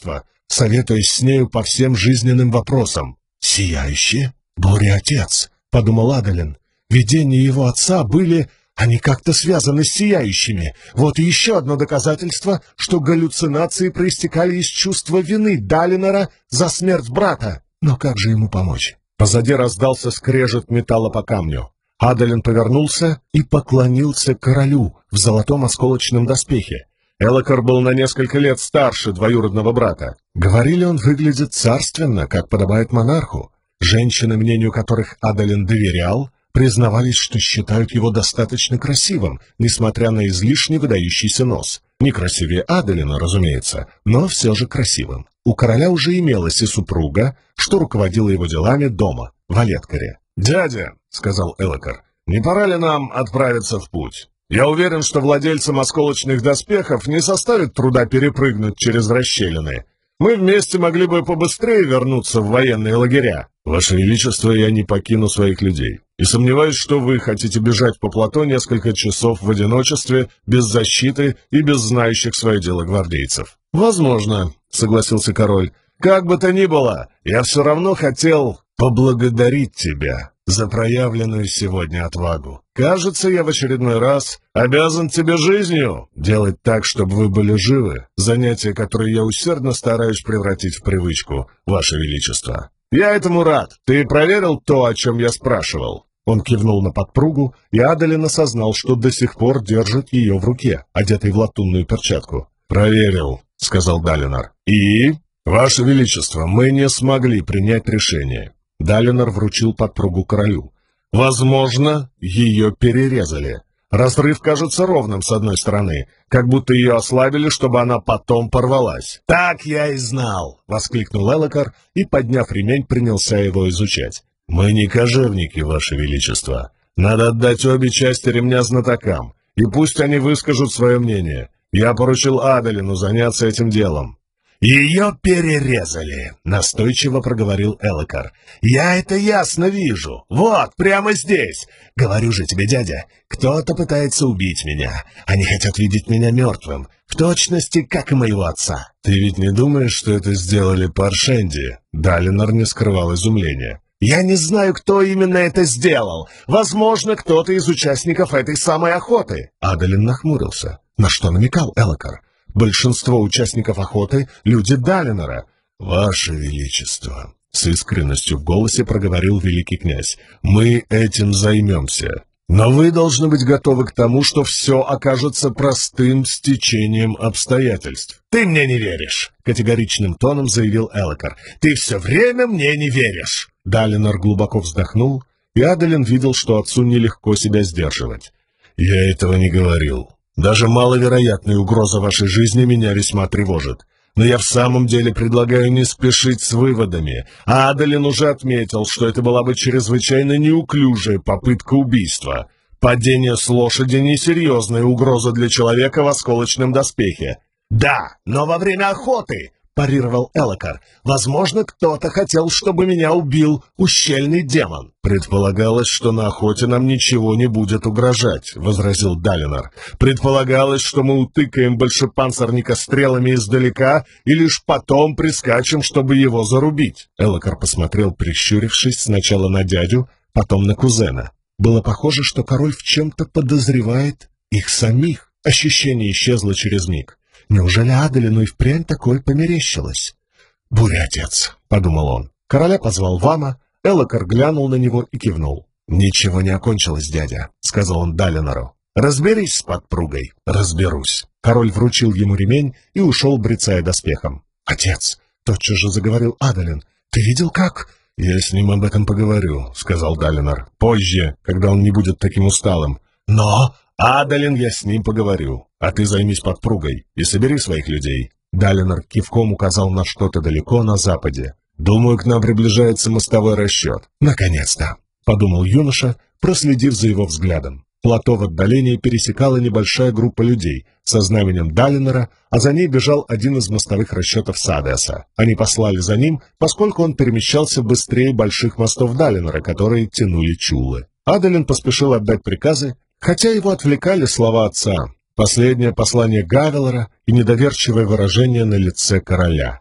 советуясь с нею по всем жизненным вопросам. «Сияющие? Буря-отец», — подумал Адалин. «Видения его отца были... Они как-то связаны с сияющими. Вот и еще одно доказательство, что галлюцинации проистекали из чувства вины Далинора за смерть брата. Но как же ему помочь?» Позади раздался скрежет металла по камню. Адалин повернулся и поклонился королю в золотом осколочном доспехе. Элокар был на несколько лет старше двоюродного брата. Говорили, он выглядит царственно, как подобает монарху. Женщины, мнению которых Адалин доверял, признавались, что считают его достаточно красивым, несмотря на излишне выдающийся нос. Не красивее Адалина, разумеется, но все же красивым. У короля уже имелась и супруга, что руководила его делами дома, в Олеткаре. «Дядя», — сказал Элокар, — «не пора ли нам отправиться в путь? Я уверен, что владельцам осколочных доспехов не составит труда перепрыгнуть через расщелины. Мы вместе могли бы побыстрее вернуться в военные лагеря. Ваше Величество, я не покину своих людей. И сомневаюсь, что вы хотите бежать по плато несколько часов в одиночестве, без защиты и без знающих свое дело гвардейцев». «Возможно», — согласился король. «Как бы то ни было, я все равно хотел поблагодарить тебя за проявленную сегодня отвагу. Кажется, я в очередной раз обязан тебе жизнью. Делать так, чтобы вы были живы, занятие, которое я усердно стараюсь превратить в привычку, Ваше Величество. Я этому рад. Ты проверил то, о чем я спрашивал?» Он кивнул на подпругу, и Адалин осознал, что до сих пор держит ее в руке, одетой в латунную перчатку. «Проверил», — сказал Далинор. «И? Ваше Величество, мы не смогли принять решение». Далинор вручил подпругу королю. «Возможно, ее перерезали. Разрыв кажется ровным с одной стороны, как будто ее ослабили, чтобы она потом порвалась». «Так я и знал!» — воскликнул Элокар и, подняв ремень, принялся его изучать. «Мы не кожевники, Ваше Величество. Надо отдать обе части ремня знатокам, и пусть они выскажут свое мнение. Я поручил Адалину заняться этим делом». «Ее перерезали», — настойчиво проговорил Элокар. «Я это ясно вижу. Вот, прямо здесь. Говорю же тебе, дядя, кто-то пытается убить меня. Они хотят видеть меня мертвым, в точности, как и моего отца». «Ты ведь не думаешь, что это сделали Паршенди?» Далинор не скрывал изумления. «Я не знаю, кто именно это сделал. Возможно, кто-то из участников этой самой охоты». Адалин нахмурился. На что намекал Элокар? Большинство участников охоты — люди Далинора. «Ваше Величество», — с искренностью в голосе проговорил великий князь, — «мы этим займемся. Но вы должны быть готовы к тому, что все окажется простым стечением обстоятельств». «Ты мне не веришь», — категоричным тоном заявил Элокар. «Ты все время мне не веришь». Далинор глубоко вздохнул, и Адалин видел, что отцу нелегко себя сдерживать. «Я этого не говорил. Даже маловероятная угроза вашей жизни меня весьма тревожит. Но я в самом деле предлагаю не спешить с выводами. А Адалин уже отметил, что это была бы чрезвычайно неуклюжая попытка убийства. Падение с лошади — несерьезная угроза для человека в осколочном доспехе». «Да, но во время охоты», — парировал Элокар, — «возможно, кто-то хотел, чтобы меня убил ущельный демон». «Предполагалось, что на охоте нам ничего не будет угрожать», — возразил Далинор. «Предполагалось, что мы утыкаем большепанцирника стрелами издалека и лишь потом прискачем, чтобы его зарубить». Элокар посмотрел, прищурившись, сначала на дядю, потом на кузена. Было похоже, что король в чем-то подозревает их самих. Ощущение исчезло через миг. Неужели Адалину и впрямь такое померещилось? «Буря, отец», — подумал он. Короля позвал Вама, Элокар глянул на него и кивнул. «Ничего не окончилось, дядя», — сказал он Далинору. «Разберись с подпругой». «Разберусь». Король вручил ему ремень и ушел, брецая доспехом. «Отец», — тотчас же заговорил Адалин, — «ты видел как?» «Я с ним об этом поговорю», — сказал Далинор. «Позже, когда он не будет таким усталым». «Но...» «Адалин, я с ним поговорю, а ты займись подпругой и собери своих людей». Далинор кивком указал на что-то далеко на западе. «Думаю, к нам приближается мостовой расчет». «Наконец-то», — подумал юноша, проследив за его взглядом. Плато в отдалении пересекала небольшая группа людей со знаменем Далинора, а за ней бежал один из мостовых расчетов Садеса. Они послали за ним, поскольку он перемещался быстрее больших мостов Далинора, которые тянули чулы. Адалин поспешил отдать приказы, хотя его отвлекали слова отца, последнее послание Гавелора и недоверчивое выражение на лице короля.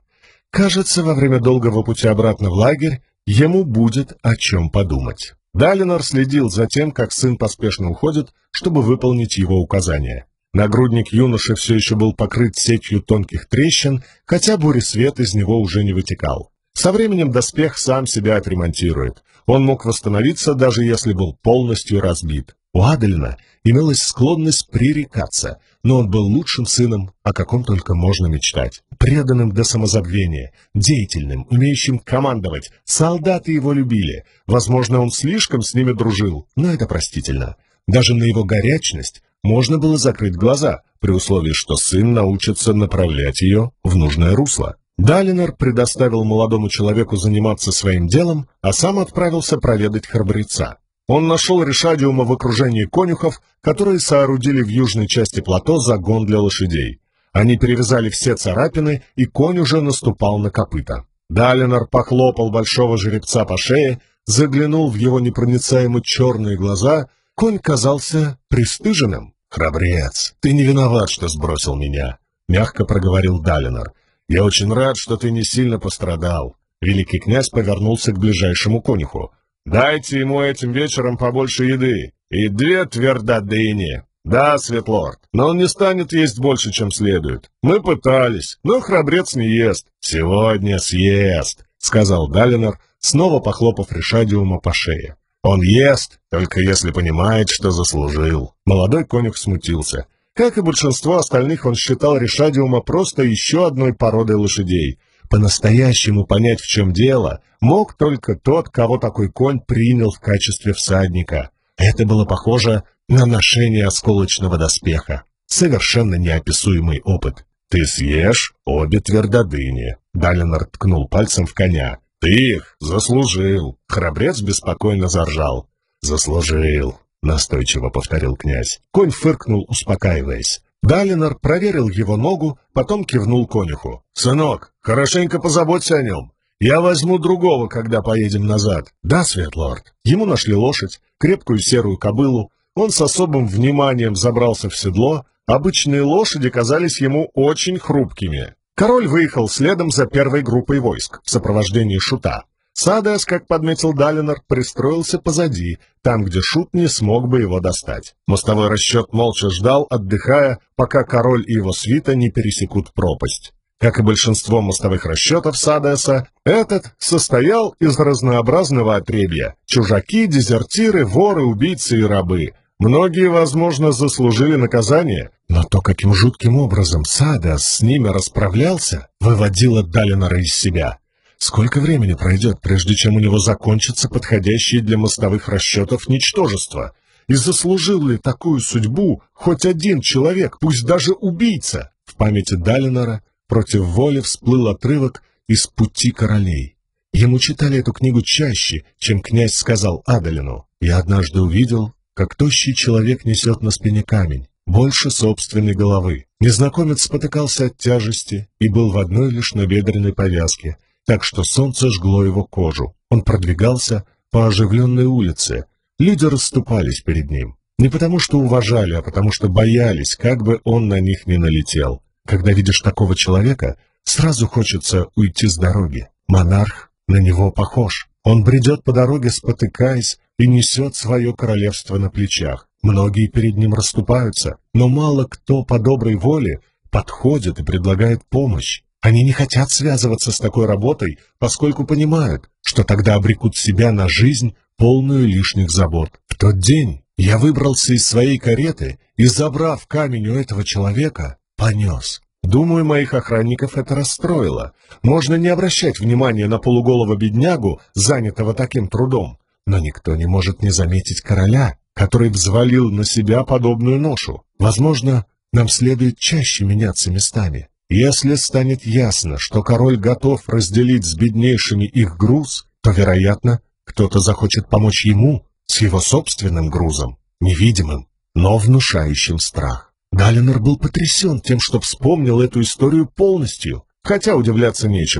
Кажется, во время долгого пути обратно в лагерь ему будет о чем подумать. Далинор следил за тем, как сын поспешно уходит, чтобы выполнить его указания. Нагрудник юноши все еще был покрыт сетью тонких трещин, хотя буресвет из него уже не вытекал. Со временем доспех сам себя отремонтирует. Он мог восстановиться, даже если был полностью разбит. У Адалина имелась склонность пререкаться, но он был лучшим сыном, о каком только можно мечтать. Преданным до самозабвения, деятельным, умеющим командовать. Солдаты его любили. Возможно, он слишком с ними дружил, но это простительно. Даже на его горячность можно было закрыть глаза, при условии, что сын научится направлять ее в нужное русло. Далинор предоставил молодому человеку заниматься своим делом, а сам отправился проведать храбреца. Он нашел Решадиума в окружении конюхов, которые соорудили в южной части плато загон для лошадей. Они перевязали все царапины, и конь уже наступал на копыта. Далинор похлопал большого жеребца по шее, заглянул в его непроницаемо черные глаза. Конь казался пристыженным. «Храбрец, ты не виноват, что сбросил меня», — мягко проговорил Далинор. «Я очень рад, что ты не сильно пострадал». Великий князь повернулся к ближайшему конюху. «Дайте ему этим вечером побольше еды и две твердодыни». «Да, Светлорд, но он не станет есть больше, чем следует. Мы пытались, но храбрец не ест». «Сегодня съест», — сказал Далинор, снова похлопав Решадиума по шее. «Он ест, только если понимает, что заслужил». Молодой конюх смутился. Как и большинство остальных, он считал Решадиума просто еще одной породой лошадей. По-настоящему понять, в чем дело, мог только тот, кого такой конь принял в качестве всадника. Это было похоже на ношение осколочного доспеха. Совершенно неописуемый опыт. «Ты съешь обе твердодыни», — Далинор ткнул пальцем в коня. «Ты их заслужил!» Храбрец беспокойно заржал. «Заслужил!» — настойчиво повторил князь. Конь фыркнул, успокаиваясь. Далинор проверил его ногу, потом кивнул конюху. «Сынок, хорошенько позаботься о нем. Я возьму другого, когда поедем назад». «Да, Светлорд». Ему нашли лошадь, крепкую серую кобылу. Он с особым вниманием забрался в седло. Обычные лошади казались ему очень хрупкими. Король выехал следом за первой группой войск в сопровождении Шута. Садеас, как подметил Далинор, пристроился позади, там, где Шут не смог бы его достать. Мостовой расчет молча ждал, отдыхая, пока король и его свита не пересекут пропасть. Как и большинство мостовых расчетов Садеаса, этот состоял из разнообразного отребья: чужаки, дезертиры, воры, убийцы и рабы. Многие, возможно, заслужили наказание, но то, каким жутким образом Садеас с ними расправлялся, выводило Далинора из себя. Сколько времени пройдет, прежде чем у него закончатся подходящие для мостовых расчетов ничтожества? И заслужил ли такую судьбу хоть один человек, пусть даже убийца? В памяти Далинора против воли всплыл отрывок из «Пути королей». Ему читали эту книгу чаще, чем князь сказал Адалину. «Я однажды увидел, как тощий человек несет на спине камень, больше собственной головы. Незнакомец спотыкался от тяжести и был в одной лишь набедренной повязке, так что солнце жгло его кожу. Он продвигался по оживленной улице. Люди расступались перед ним. Не потому что уважали, а потому что боялись, как бы он на них не налетел. Когда видишь такого человека, сразу хочется уйти с дороги. Монарх на него похож. Он бредет по дороге, спотыкаясь, и несет свое королевство на плечах. Многие перед ним расступаются, но мало кто по доброй воле подходит и предлагает помощь. Они не хотят связываться с такой работой, поскольку понимают, что тогда обрекут себя на жизнь, полную лишних забот. В тот день я выбрался из своей кареты и, забрав камень у этого человека, понес. Думаю, моих охранников это расстроило. Можно не обращать внимания на полуголого беднягу, занятого таким трудом, но никто не может не заметить короля, который взвалил на себя подобную ношу. Возможно, нам следует чаще меняться местами. Если станет ясно, что король готов разделить с беднейшими их груз, то, вероятно, кто-то захочет помочь ему с его собственным грузом, невидимым, но внушающим страх. Далинор был потрясен тем, что вспомнил эту историю полностью, хотя удивляться нечему.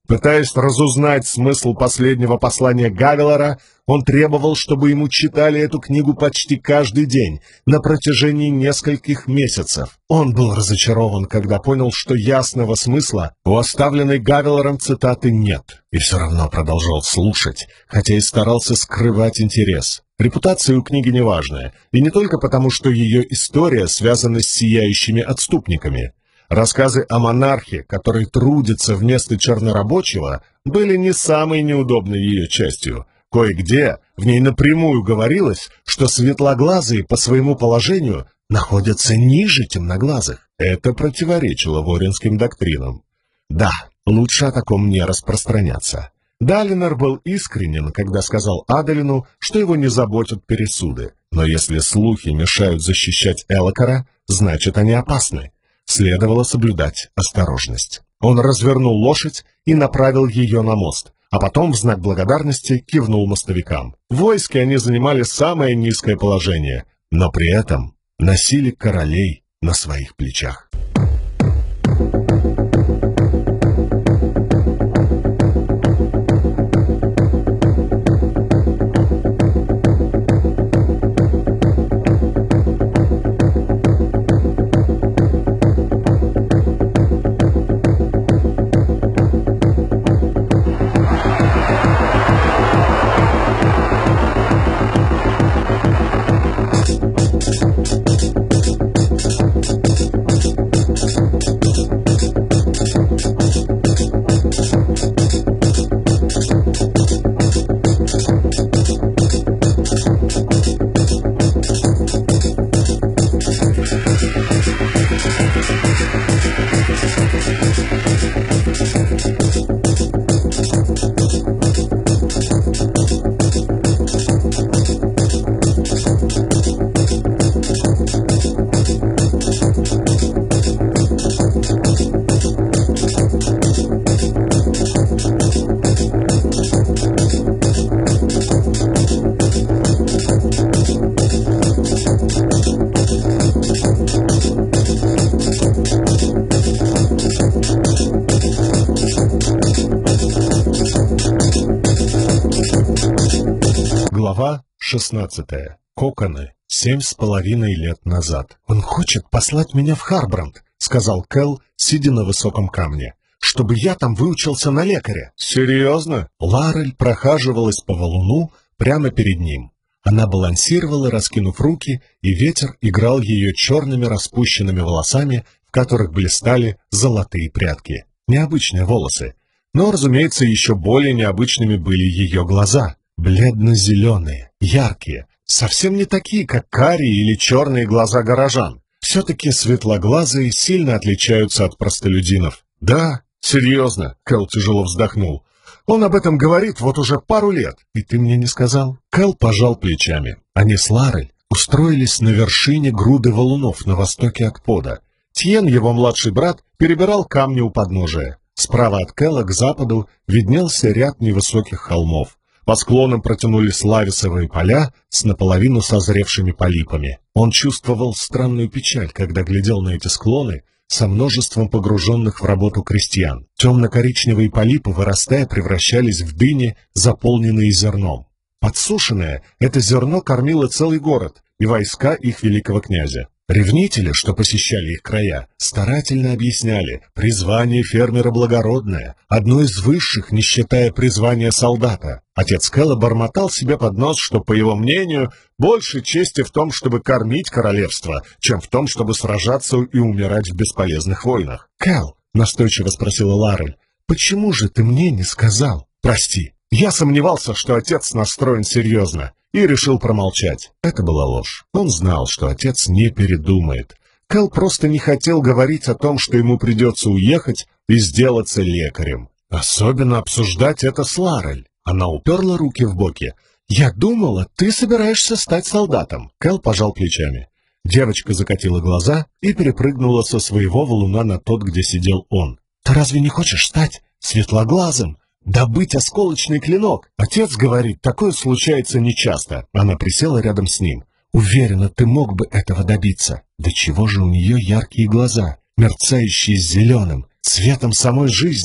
Пытаясь разузнать смысл последнего послания Гавелора, он требовал, чтобы ему читали эту книгу почти каждый день, на протяжении нескольких месяцев. Он был разочарован, когда понял, что ясного смысла у оставленной Гавелором цитаты нет, и все равно продолжал слушать, хотя и старался скрывать интерес. Репутация у книги неважная, и не только потому, что ее история связана с сияющими отступниками. Рассказы о монархе, который трудится вместо чернорабочего, были не самой неудобной ее частью. Кое-где в ней напрямую говорилось, что светлоглазые по своему положению находятся ниже темноглазых. Это противоречило воринским доктринам. Да, лучше о таком не распространяться. Далинор был искренен, когда сказал Адалину, что его не заботят пересуды. Но если слухи мешают защищать Элокара, значит, они опасны. Следовало соблюдать осторожность. Он развернул лошадь и направил ее на мост, а потом в знак благодарности кивнул мостовикам. В войске они занимали самое низкое положение, но при этом носили королей на своих плечах. Глава шестнадцатая. Коконы. Семь с половиной лет назад. «Он хочет послать меня в Харбранд», — сказал Кэл, сидя на высоком камне, «чтобы я там выучился на лекаря». «Серьезно?» Ларель прохаживалась по валуну прямо перед ним. Она балансировала, раскинув руки, и ветер играл ее черными распущенными волосами, в которых блистали золотые прядки. Необычные волосы. Но, разумеется, еще более необычными были ее глаза. Бледно-зеленые, яркие, совсем не такие, как карие или черные глаза горожан. Все-таки светлоглазые сильно отличаются от простолюдинов. «Да, серьезно», — Кэл тяжело вздохнул. «Он об этом говорит вот уже пару лет, и ты мне не сказал?» Кэл пожал плечами. Они с Ларель устроились на вершине груды валунов на востоке от пода. Тьен, его младший брат, перебирал камни у подножия. Справа от Кэла к западу виднелся ряд невысоких холмов. По склонам протянулись лависовые поля с наполовину созревшими полипами. Он чувствовал странную печаль, когда глядел на эти склоны со множеством погруженных в работу крестьян. Темно-коричневые полипы, вырастая, превращались в дыни, заполненные зерном. Подсушенное это зерно кормило целый город и войска их великого князя. Ревнители, что посещали их края, старательно объясняли: призвание фермера благородное, одно из высших, не считая призвания солдата. Отец Кэла бормотал себе под нос, что, по его мнению, больше чести в том, чтобы кормить королевство, чем в том, чтобы сражаться и умирать в бесполезных войнах. «Кэл», — настойчиво спросила Ларель, — «почему же ты мне не сказал?» «Прости, я сомневался, что отец настроен серьезно, и решил промолчать». Это была ложь. Он знал, что отец не передумает. Кэл просто не хотел говорить о том, что ему придется уехать и сделаться лекарем. Особенно обсуждать это с Ларель. Она уперла руки в боки. «Я думала, ты собираешься стать солдатом». Кэл пожал плечами. Девочка закатила глаза и перепрыгнула со своего валуна на тот, где сидел он. «Ты разве не хочешь стать светлоглазым? Добыть осколочный клинок? Отец говорит, такое случается нечасто». Она присела рядом с ним. «Уверена, ты мог бы этого добиться». Да чего же у нее яркие глаза, мерцающие зеленым, цветом самой жизни.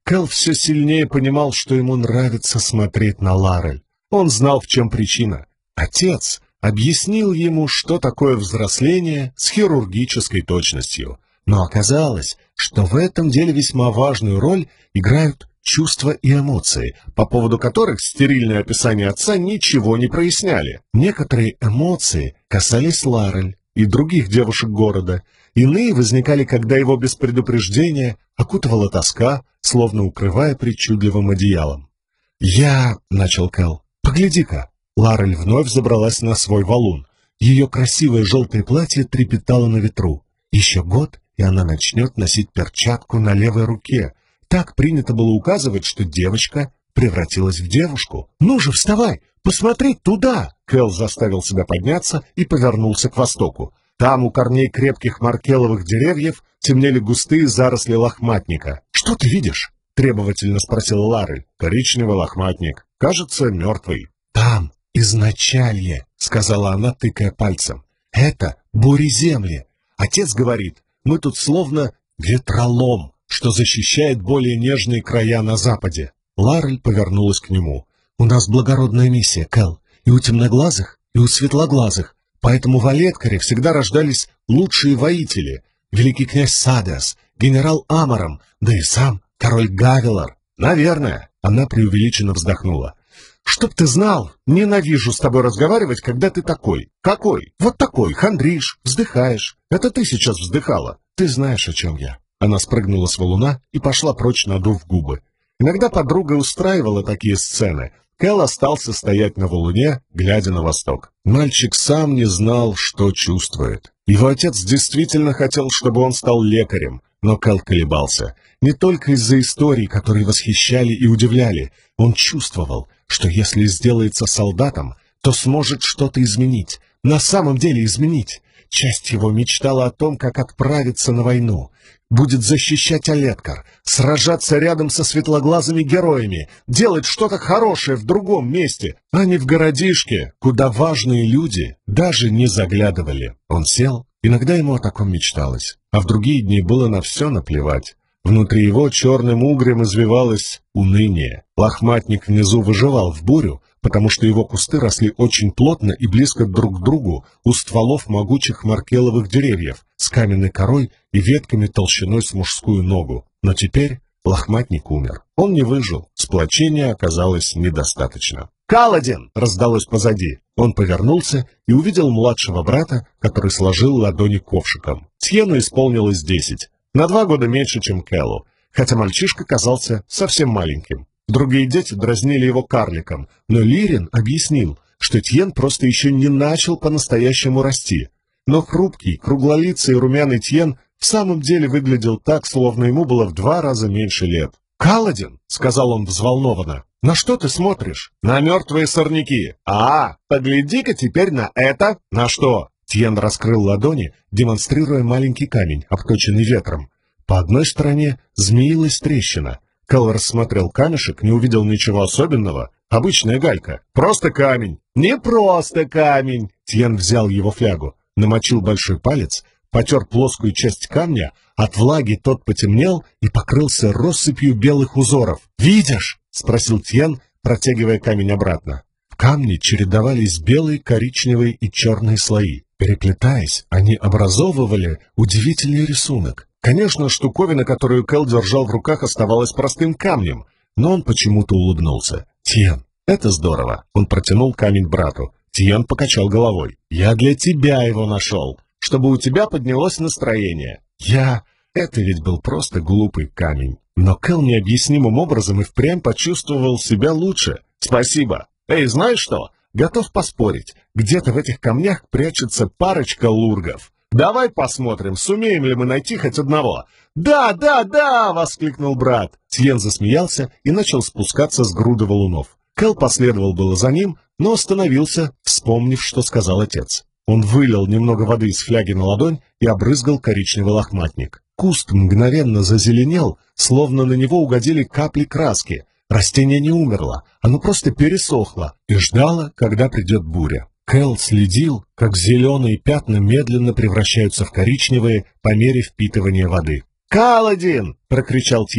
Кэл все сильнее понимал, что ему нравится смотреть на Ларель. Он знал, в чем причина. Отец объяснил ему, что такое взросление с хирургической точностью. Но оказалось, что в этом деле весьма важную роль играют чувства и эмоции, по поводу которых стерильные описания отца ничего не проясняли. Некоторые эмоции касались Ларель и других девушек города, иные возникали, когда его без предупреждения окутывала тоска, словно укрывая причудливым одеялом. «Я...» — начал Кэл. «Погляди-ка!» Ларель вновь забралась на свой валун. Ее красивое желтое платье трепетало на ветру. Еще год, и она начнет носить перчатку на левой руке. Так принято было указывать, что девочка превратилась в девушку. «Ну же, вставай! Посмотри туда!» Кэл заставил себя подняться и повернулся к востоку. Там, у корней крепких маркеловых деревьев, темнели густые заросли лохматника. «Что ты видишь?» — требовательно спросила Ларель. «Коричневый лохматник. Кажется, мертвый». «Там изначалье», — сказала она, тыкая пальцем. «Это бури-земли. Отец говорит, мы тут словно ветролом, что защищает более нежные края на западе». Ларель повернулась к нему. «У нас благородная миссия, Кэл, и у темноглазых, и у светлоглазых. Поэтому в Олеткаре всегда рождались лучшие воители. Великий князь Садеас, генерал Амаром, да и сам король Гавелор». «Наверное», — она преувеличенно вздохнула. «Чтоб ты знал, ненавижу с тобой разговаривать, когда ты такой». «Какой?» «Вот такой, хандришь, вздыхаешь. Это ты сейчас вздыхала. Ты знаешь, о чем я». Она спрыгнула с валуна и пошла прочь, надув губы. Иногда подруга устраивала такие сцены. Кэл остался стоять на валуне, глядя на восток. Мальчик сам не знал, что чувствует. Его отец действительно хотел, чтобы он стал лекарем, но Кэл колебался. Не только из-за историй, которые восхищали и удивляли. Он чувствовал, что если сделается солдатом, то сможет что-то изменить. На самом деле изменить. Часть его мечтала о том, как отправиться на войну. Будет защищать Олеткар, сражаться рядом со светлоглазыми героями, делать что-то хорошее в другом месте, а не в городишке, куда важные люди даже не заглядывали. Он сел, иногда ему о таком мечталось, а в другие дни было на все наплевать. Внутри его черным угрем извивалось уныние. Лохматник внизу выживал в бурю, потому что его кусты росли очень плотно и близко друг к другу у стволов могучих маркеловых деревьев с каменной корой и ветками толщиной с мужскую ногу. Но теперь лохматник умер. Он не выжил, сплочения оказалось недостаточно. «Каладин!» — раздалось позади. Он повернулся и увидел младшего брата, который сложил ладони ковшиком. Тьену исполнилось десять. На два года меньше, чем Кэлу, хотя мальчишка казался совсем маленьким. Другие дети дразнили его карликом, но Лирин объяснил, что Тьен просто еще не начал по-настоящему расти. Но хрупкий, круглолицый и румяный Тьен в самом деле выглядел так, словно ему было в два раза меньше лет. «Каладин!» — сказал он взволнованно. «На что ты смотришь?» «На мертвые сорняки!» «А, погляди-ка теперь на это!» «На что?» Тьен раскрыл ладони, демонстрируя маленький камень, обточенный ветром. По одной стороне змеилась трещина. Кэл рассмотрел камешек, не увидел ничего особенного. Обычная галька. «Просто камень!» «Не просто камень!» Тьен взял его флягу, намочил большой палец, потер плоскую часть камня, от влаги тот потемнел и покрылся россыпью белых узоров. «Видишь?» — спросил Тьен, протягивая камень обратно. В камне чередовались белые, коричневые и черные слои. Переплетаясь, они образовывали удивительный рисунок. Конечно, штуковина, которую Кэл держал в руках, оставалась простым камнем, но он почему-то улыбнулся. «Тьен, это здорово!» Он протянул камень брату. Тьен покачал головой. «Я для тебя его нашел, чтобы у тебя поднялось настроение». «Я...» Это ведь был просто глупый камень. Но Кэл необъяснимым образом и впрямь почувствовал себя лучше. «Спасибо! Эй, знаешь что? Готов поспорить, где-то в этих камнях прячется парочка лургов. Давай посмотрим, сумеем ли мы найти хоть одного». «Да, да, да!» — воскликнул брат. Тьен засмеялся и начал спускаться с груды валунов. Кэл последовал было за ним, но остановился, вспомнив, что сказал отец. Он вылил немного воды из фляги на ладонь и обрызгал коричневый лохматник. Куст мгновенно зазеленел, словно на него угодили капли краски. Растение не умерло, оно просто пересохло и ждало, когда придет буря. Кэл следил, как зеленые пятна медленно превращаются в коричневые по мере впитывания воды. «Каладин!» — прокричал Тьен.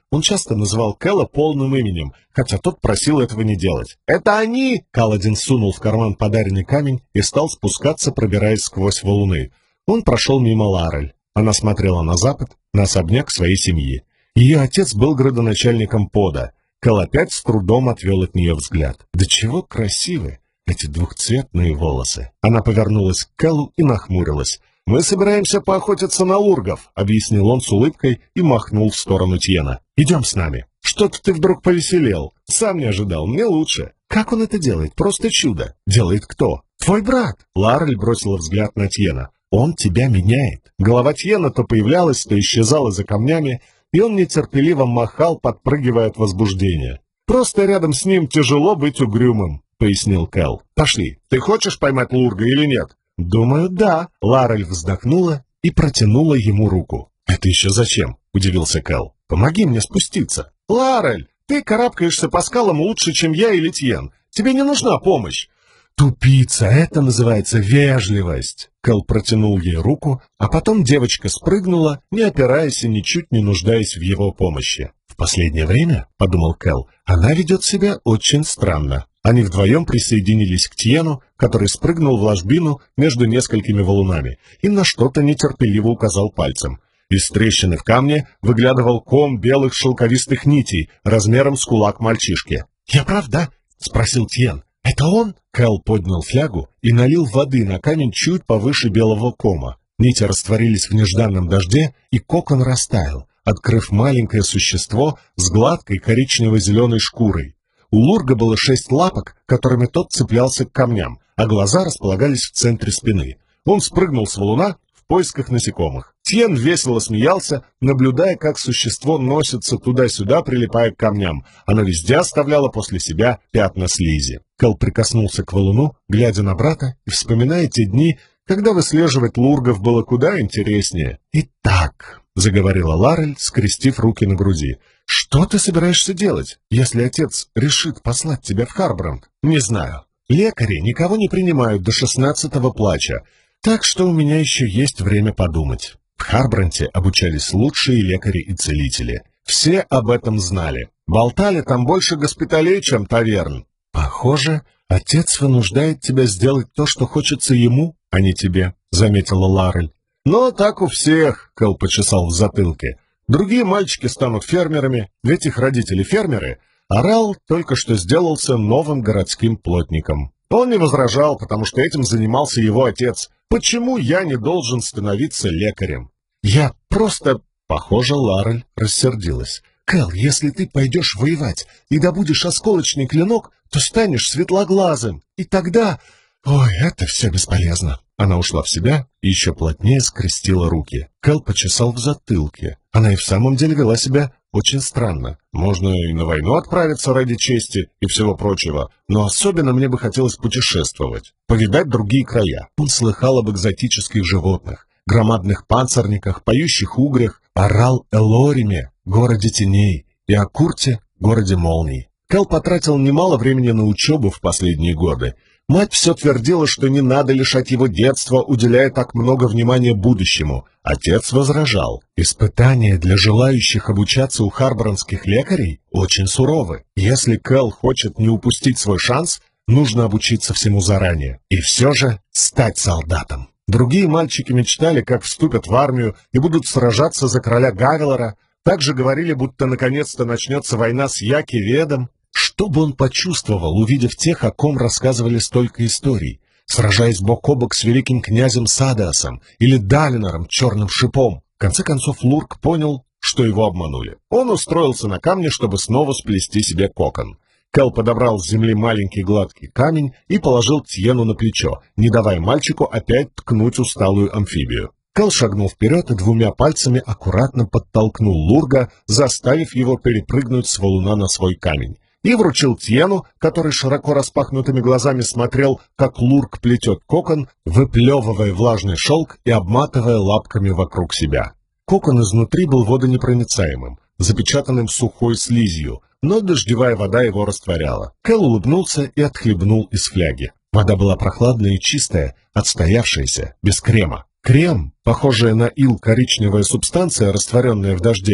Он часто называл Кэла полным именем, хотя тот просил этого не делать. «Это они!» Каладин сунул в карман подаренный камень и стал спускаться, пробираясь сквозь валуны. Он прошел мимо Ларель. Она смотрела на запад, на особняк своей семьи. Ее отец был градоначальником Пода. Кэл опять с трудом отвел от нее взгляд. «Да чего красивы эти двухцветные волосы!» Она повернулась к Кэлу и нахмурилась. «Мы собираемся поохотиться на лургов», — объяснил он с улыбкой и махнул в сторону Тьена. «Идем с нами». «Что-то ты вдруг повеселел. Сам не ожидал, мне лучше». «Как он это делает? Просто чудо». «Делает кто?» «Твой брат». Ларель бросила взгляд на Тьена. «Он тебя меняет». Голова Тьена то появлялась, то исчезала за камнями, и он нетерпеливо махал, подпрыгивая от возбуждения. «Просто рядом с ним тяжело быть угрюмым», — пояснил Кэл. «Пошли. Ты хочешь поймать лурга или нет?» «Думаю, да». Ларель вздохнула и протянула ему руку. «Это еще зачем?» — удивился Кэл. «Помоги мне спуститься». «Ларель, ты карабкаешься по скалам лучше, чем я или Тьен. Тебе не нужна помощь». «Тупица, это называется вежливость!» Кэл протянул ей руку, а потом девочка спрыгнула, не опираясь и ничуть не нуждаясь в его помощи. «В последнее время, — подумал Кэл, — она ведет себя очень странно». Они вдвоем присоединились к Тьену, который спрыгнул в ложбину между несколькими валунами и на что-то нетерпеливо указал пальцем. Из трещины в камне выглядывал ком белых шелковистых нитей размером с кулак мальчишки. «Я прав, да?» — спросил Тьен. «Это он?» Кэл поднял флягу и налил воды на камень чуть повыше белого кома. Нити растворились в нежданном дожде, и кокон растаял, открыв маленькое существо с гладкой коричнево-зеленой шкурой. У лурга было шесть лапок, которыми тот цеплялся к камням, а глаза располагались в центре спины. Он спрыгнул с валуна в поисках насекомых. Тьен весело смеялся, наблюдая, как существо носится туда-сюда, прилипая к камням. Оно везде оставляло после себя пятна слизи. Кэл прикоснулся к валуну, глядя на брата и вспоминая те дни, когда выслеживать лургов было куда интереснее. «Итак», — заговорила Ларель, скрестив руки на груди, — «что ты собираешься делать, если отец решит послать тебя в Харбранд?» «Не знаю. Лекари никого не принимают до шестнадцатого плача, так что у меня еще есть время подумать». В Харбранте обучались лучшие лекари и целители. Все об этом знали. Болтали там больше госпиталей, чем таверн. «Похоже, отец вынуждает тебя сделать то, что хочется ему, а не тебе», — заметила Ларель. «Но так у всех», — Кэл почесал в затылке. «Другие мальчики станут фермерами, ведь их родители фермеры, а Рал только что сделался новым городским плотником. Он не возражал, потому что этим занимался его отец. Почему я не должен становиться лекарем? Я просто...» Похоже, Ларель рассердилась. «Кэл, если ты пойдешь воевать и добудешь осколочный клинок, то станешь светлоглазым, и тогда... Ой, это все бесполезно». Она ушла в себя и еще плотнее скрестила руки. Кэл почесал в затылке. Она и в самом деле вела себя очень странно. Можно и на войну отправиться ради чести и всего прочего, но особенно мне бы хотелось путешествовать, повидать другие края. Он слыхал об экзотических животных, громадных панцирниках, поющих угрях, о Рал-Элориме, городе теней, и о Курте, городе молний. Кэл потратил немало времени на учебу в последние годы. Мать все твердила, что не надо лишать его детства, уделяя так много внимания будущему. Отец возражал. Испытания для желающих обучаться у харбранских лекарей очень суровы. Если Кэл хочет не упустить свой шанс, нужно обучиться всему заранее. И все же стать солдатом. Другие мальчики мечтали, как вступят в армию и будут сражаться за короля Гавелора. Также говорили, будто наконец-то начнется война с Яки-Ведом. Что бы он почувствовал, увидев тех, о ком рассказывали столько историй, сражаясь бок о бок с великим князем Садеасом или Далинором Черным Шипом? В конце концов, Лург понял, что его обманули. Он устроился на камне, чтобы снова сплести себе кокон. Кэл подобрал с земли маленький гладкий камень и положил Тьену на плечо, не давая мальчику опять ткнуть усталую амфибию. Кэл шагнул вперед и двумя пальцами аккуратно подтолкнул Лурга, заставив его перепрыгнуть с валуна на свой камень, и вручил Тьену, который широко распахнутыми глазами смотрел, как Лург плетет кокон, выплевывая влажный шелк и обматывая лапками вокруг себя. Кокон изнутри был водонепроницаемым, запечатанным сухой слизью, но дождевая вода его растворяла. Кэл улыбнулся и отхлебнул из фляги. Вода была прохладная и чистая, отстоявшаяся, без крема. Крем, похожая на ил коричневая субстанция, растворенная в дожде,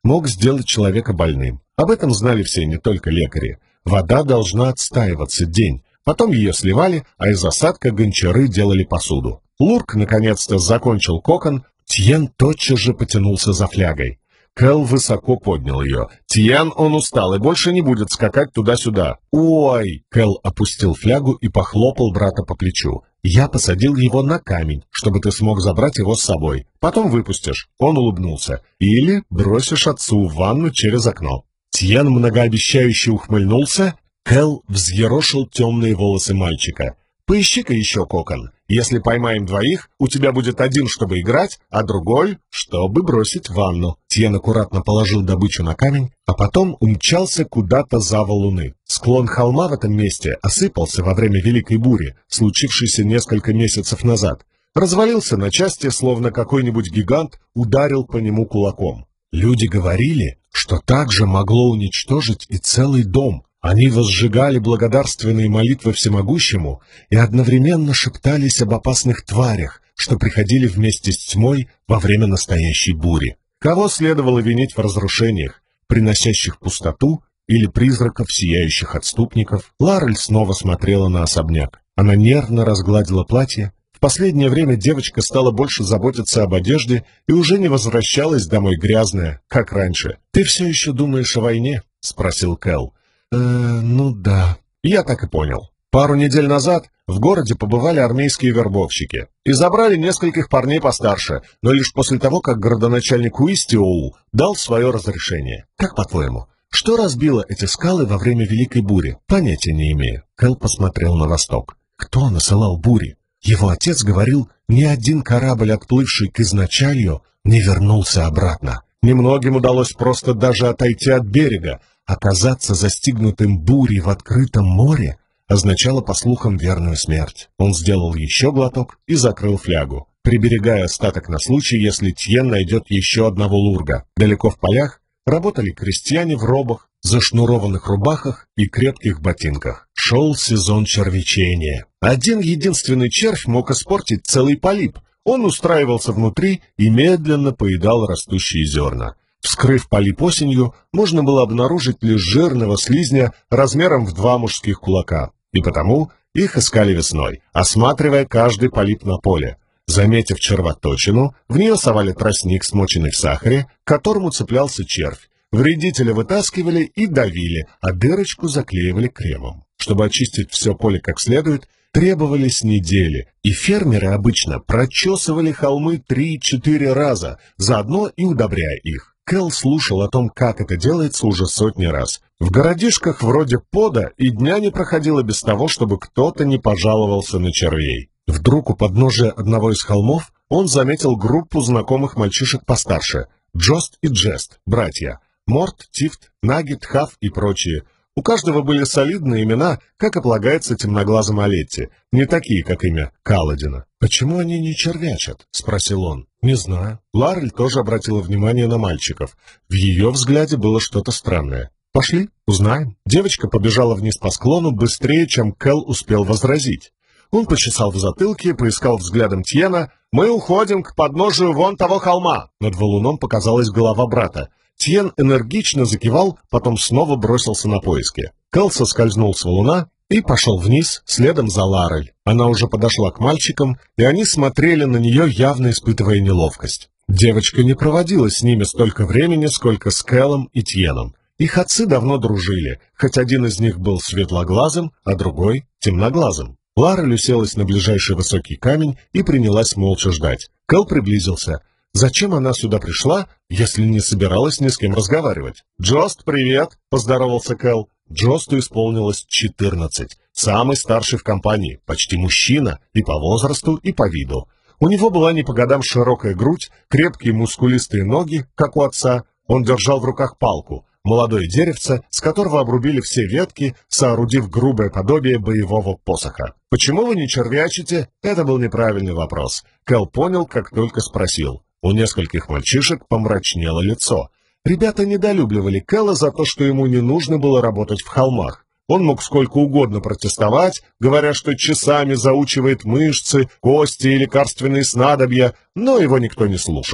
мог сделать человека больным. Об этом знали все, не только лекари. Вода должна отстаиваться день. Потом ее сливали, а из осадка гончары делали посуду. Лурк наконец-то закончил кокон. Тьен тотчас же потянулся за флягой. Кэл высоко поднял ее. «Тьен, он устал и больше не будет скакать туда-сюда». «Ой!» Кэл опустил флягу и похлопал брата по плечу. «Я посадил его на камень, чтобы ты смог забрать его с собой. Потом выпустишь». Он улыбнулся. «Или бросишь отцу в ванну через окно». Тьен многообещающе ухмыльнулся. Кэл взъерошил темные волосы мальчика. «Поищи-ка еще кокон. Если поймаем двоих, у тебя будет один, чтобы играть, а другой, чтобы бросить в ванну». Тьен аккуратно положил добычу на камень, а потом умчался куда-то за валуны. Склон холма в этом месте осыпался во время Великой бури, случившейся несколько месяцев назад. Развалился на части, словно какой-нибудь гигант ударил по нему кулаком. Люди говорили, что так же могло уничтожить и целый дом. Они возжигали благодарственные молитвы всемогущему и одновременно шептались об опасных тварях, что приходили вместе с тьмой во время настоящей бури. Кого следовало винить в разрушениях, приносящих пустоту, или призраков сияющих отступников? Ларель снова смотрела на особняк. Она нервно разгладила платье. В последнее время девочка стала больше заботиться об одежде и уже не возвращалась домой грязная, как раньше. «Ты все еще думаешь о войне?» — спросил Кэл. «Э, ну да, я так и понял. Пару недель назад в городе побывали армейские вербовщики и забрали нескольких парней постарше, но лишь после того, как городоначальник Уистиоу дал свое разрешение. Как по-твоему, что разбило эти скалы во время Великой бури? Понятия не имею». Кэл посмотрел на восток. Кто насылал бури? Его отец говорил, ни один корабль, отплывший к изначалью, не вернулся обратно. Немногим удалось просто даже отойти от берега. Оказаться застигнутым бурей в открытом море означало, по слухам, верную смерть. Он сделал еще глоток и закрыл флягу, приберегая остаток на случай, если Тьен найдет еще одного лурга. Далеко в полях работали крестьяне в робах, зашнурованных рубахах и крепких ботинках. Шел сезон червячения. Один единственный червь мог испортить целый полип. Он устраивался внутри и медленно поедал растущие зерна. Вскрыв полип осенью, можно было обнаружить лишь жирного слизня размером в два мужских кулака. И потому их искали весной, осматривая каждый полип на поле. Заметив червоточину, в нее совали тростник, смоченный в сахаре, к которому цеплялся червь. Вредителя вытаскивали и давили, а дырочку заклеивали кремом. Чтобы очистить все поле как следует, требовались недели, и фермеры обычно прочесывали холмы три-четыре раза, заодно и удобряя их. Кэл слушал о том, как это делается уже сотни раз. В городишках вроде Пода и дня не проходило без того, чтобы кто-то не пожаловался на червей. Вдруг у подножия одного из холмов он заметил группу знакомых мальчишек постарше — Джост и Джест, братья, Морт, Тифт, Наггет, Хав и прочие. У каждого были солидные имена, как и полагается темноглазым Олетти, не такие, как имя Каладина. «Почему они не червячат?» — спросил он. «Не знаю». Ларель тоже обратила внимание на мальчиков. В ее взгляде было что-то странное. «Пошли, узнаем». Девочка побежала вниз по склону быстрее, чем Кэл успел возразить. Он почесал в затылке, поискал взглядом Тьена. «Мы уходим к подножию вон того холма!» Над валуном показалась голова брата. Тьен энергично закивал, потом снова бросился на поиски. Кэл соскользнул с валуна и пошел вниз, следом за Ларель. Она уже подошла к мальчикам, и они смотрели на нее, явно испытывая неловкость. Девочка не проводила с ними столько времени, сколько с Кэлом и Тьеном. Их отцы давно дружили, хоть один из них был светлоглазым, а другой — темноглазым. Ларель уселась на ближайший высокий камень и принялась молча ждать. Кэл приблизился. Зачем она сюда пришла, если не собиралась ни с кем разговаривать? «Джост, привет!» — поздоровался Кэл. Джосту исполнилось четырнадцать. Самый старший в компании, почти мужчина, и по возрасту, и по виду. У него была не по годам широкая грудь, крепкие мускулистые ноги, как у отца. Он держал в руках палку, молодое деревце, с которого обрубили все ветки, соорудив грубое подобие боевого посоха. «Почему вы не червячите?» Это был неправильный вопрос. Кэл понял, как только спросил. У нескольких мальчишек помрачнело лицо. Ребята недолюбливали Кэла за то, что ему не нужно было работать в холмах. Он мог сколько угодно протестовать, говоря, что часами заучивает мышцы, кости и лекарственные снадобья, но его никто не слушал.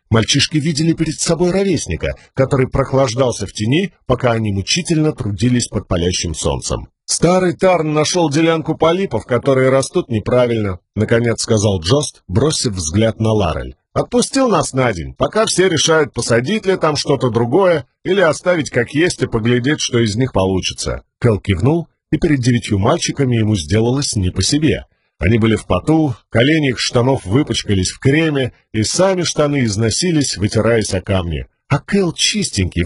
Мальчишки видели перед собой ровесника, который прохлаждался в тени, пока они мучительно трудились под палящим солнцем. «Старый Тарн нашел делянку полипов, которые растут неправильно», — наконец сказал Джост, бросив взгляд на Ларель. «Отпустил нас на день, пока все решают, посадить ли там что-то другое или оставить как есть и поглядеть, что из них получится». Кэл кивнул, и перед девятью мальчиками ему сделалось не по себе. Они были в поту, колени их штанов выпачкались в креме, и сами штаны износились, вытираясь о камни. А Кэл чистенький,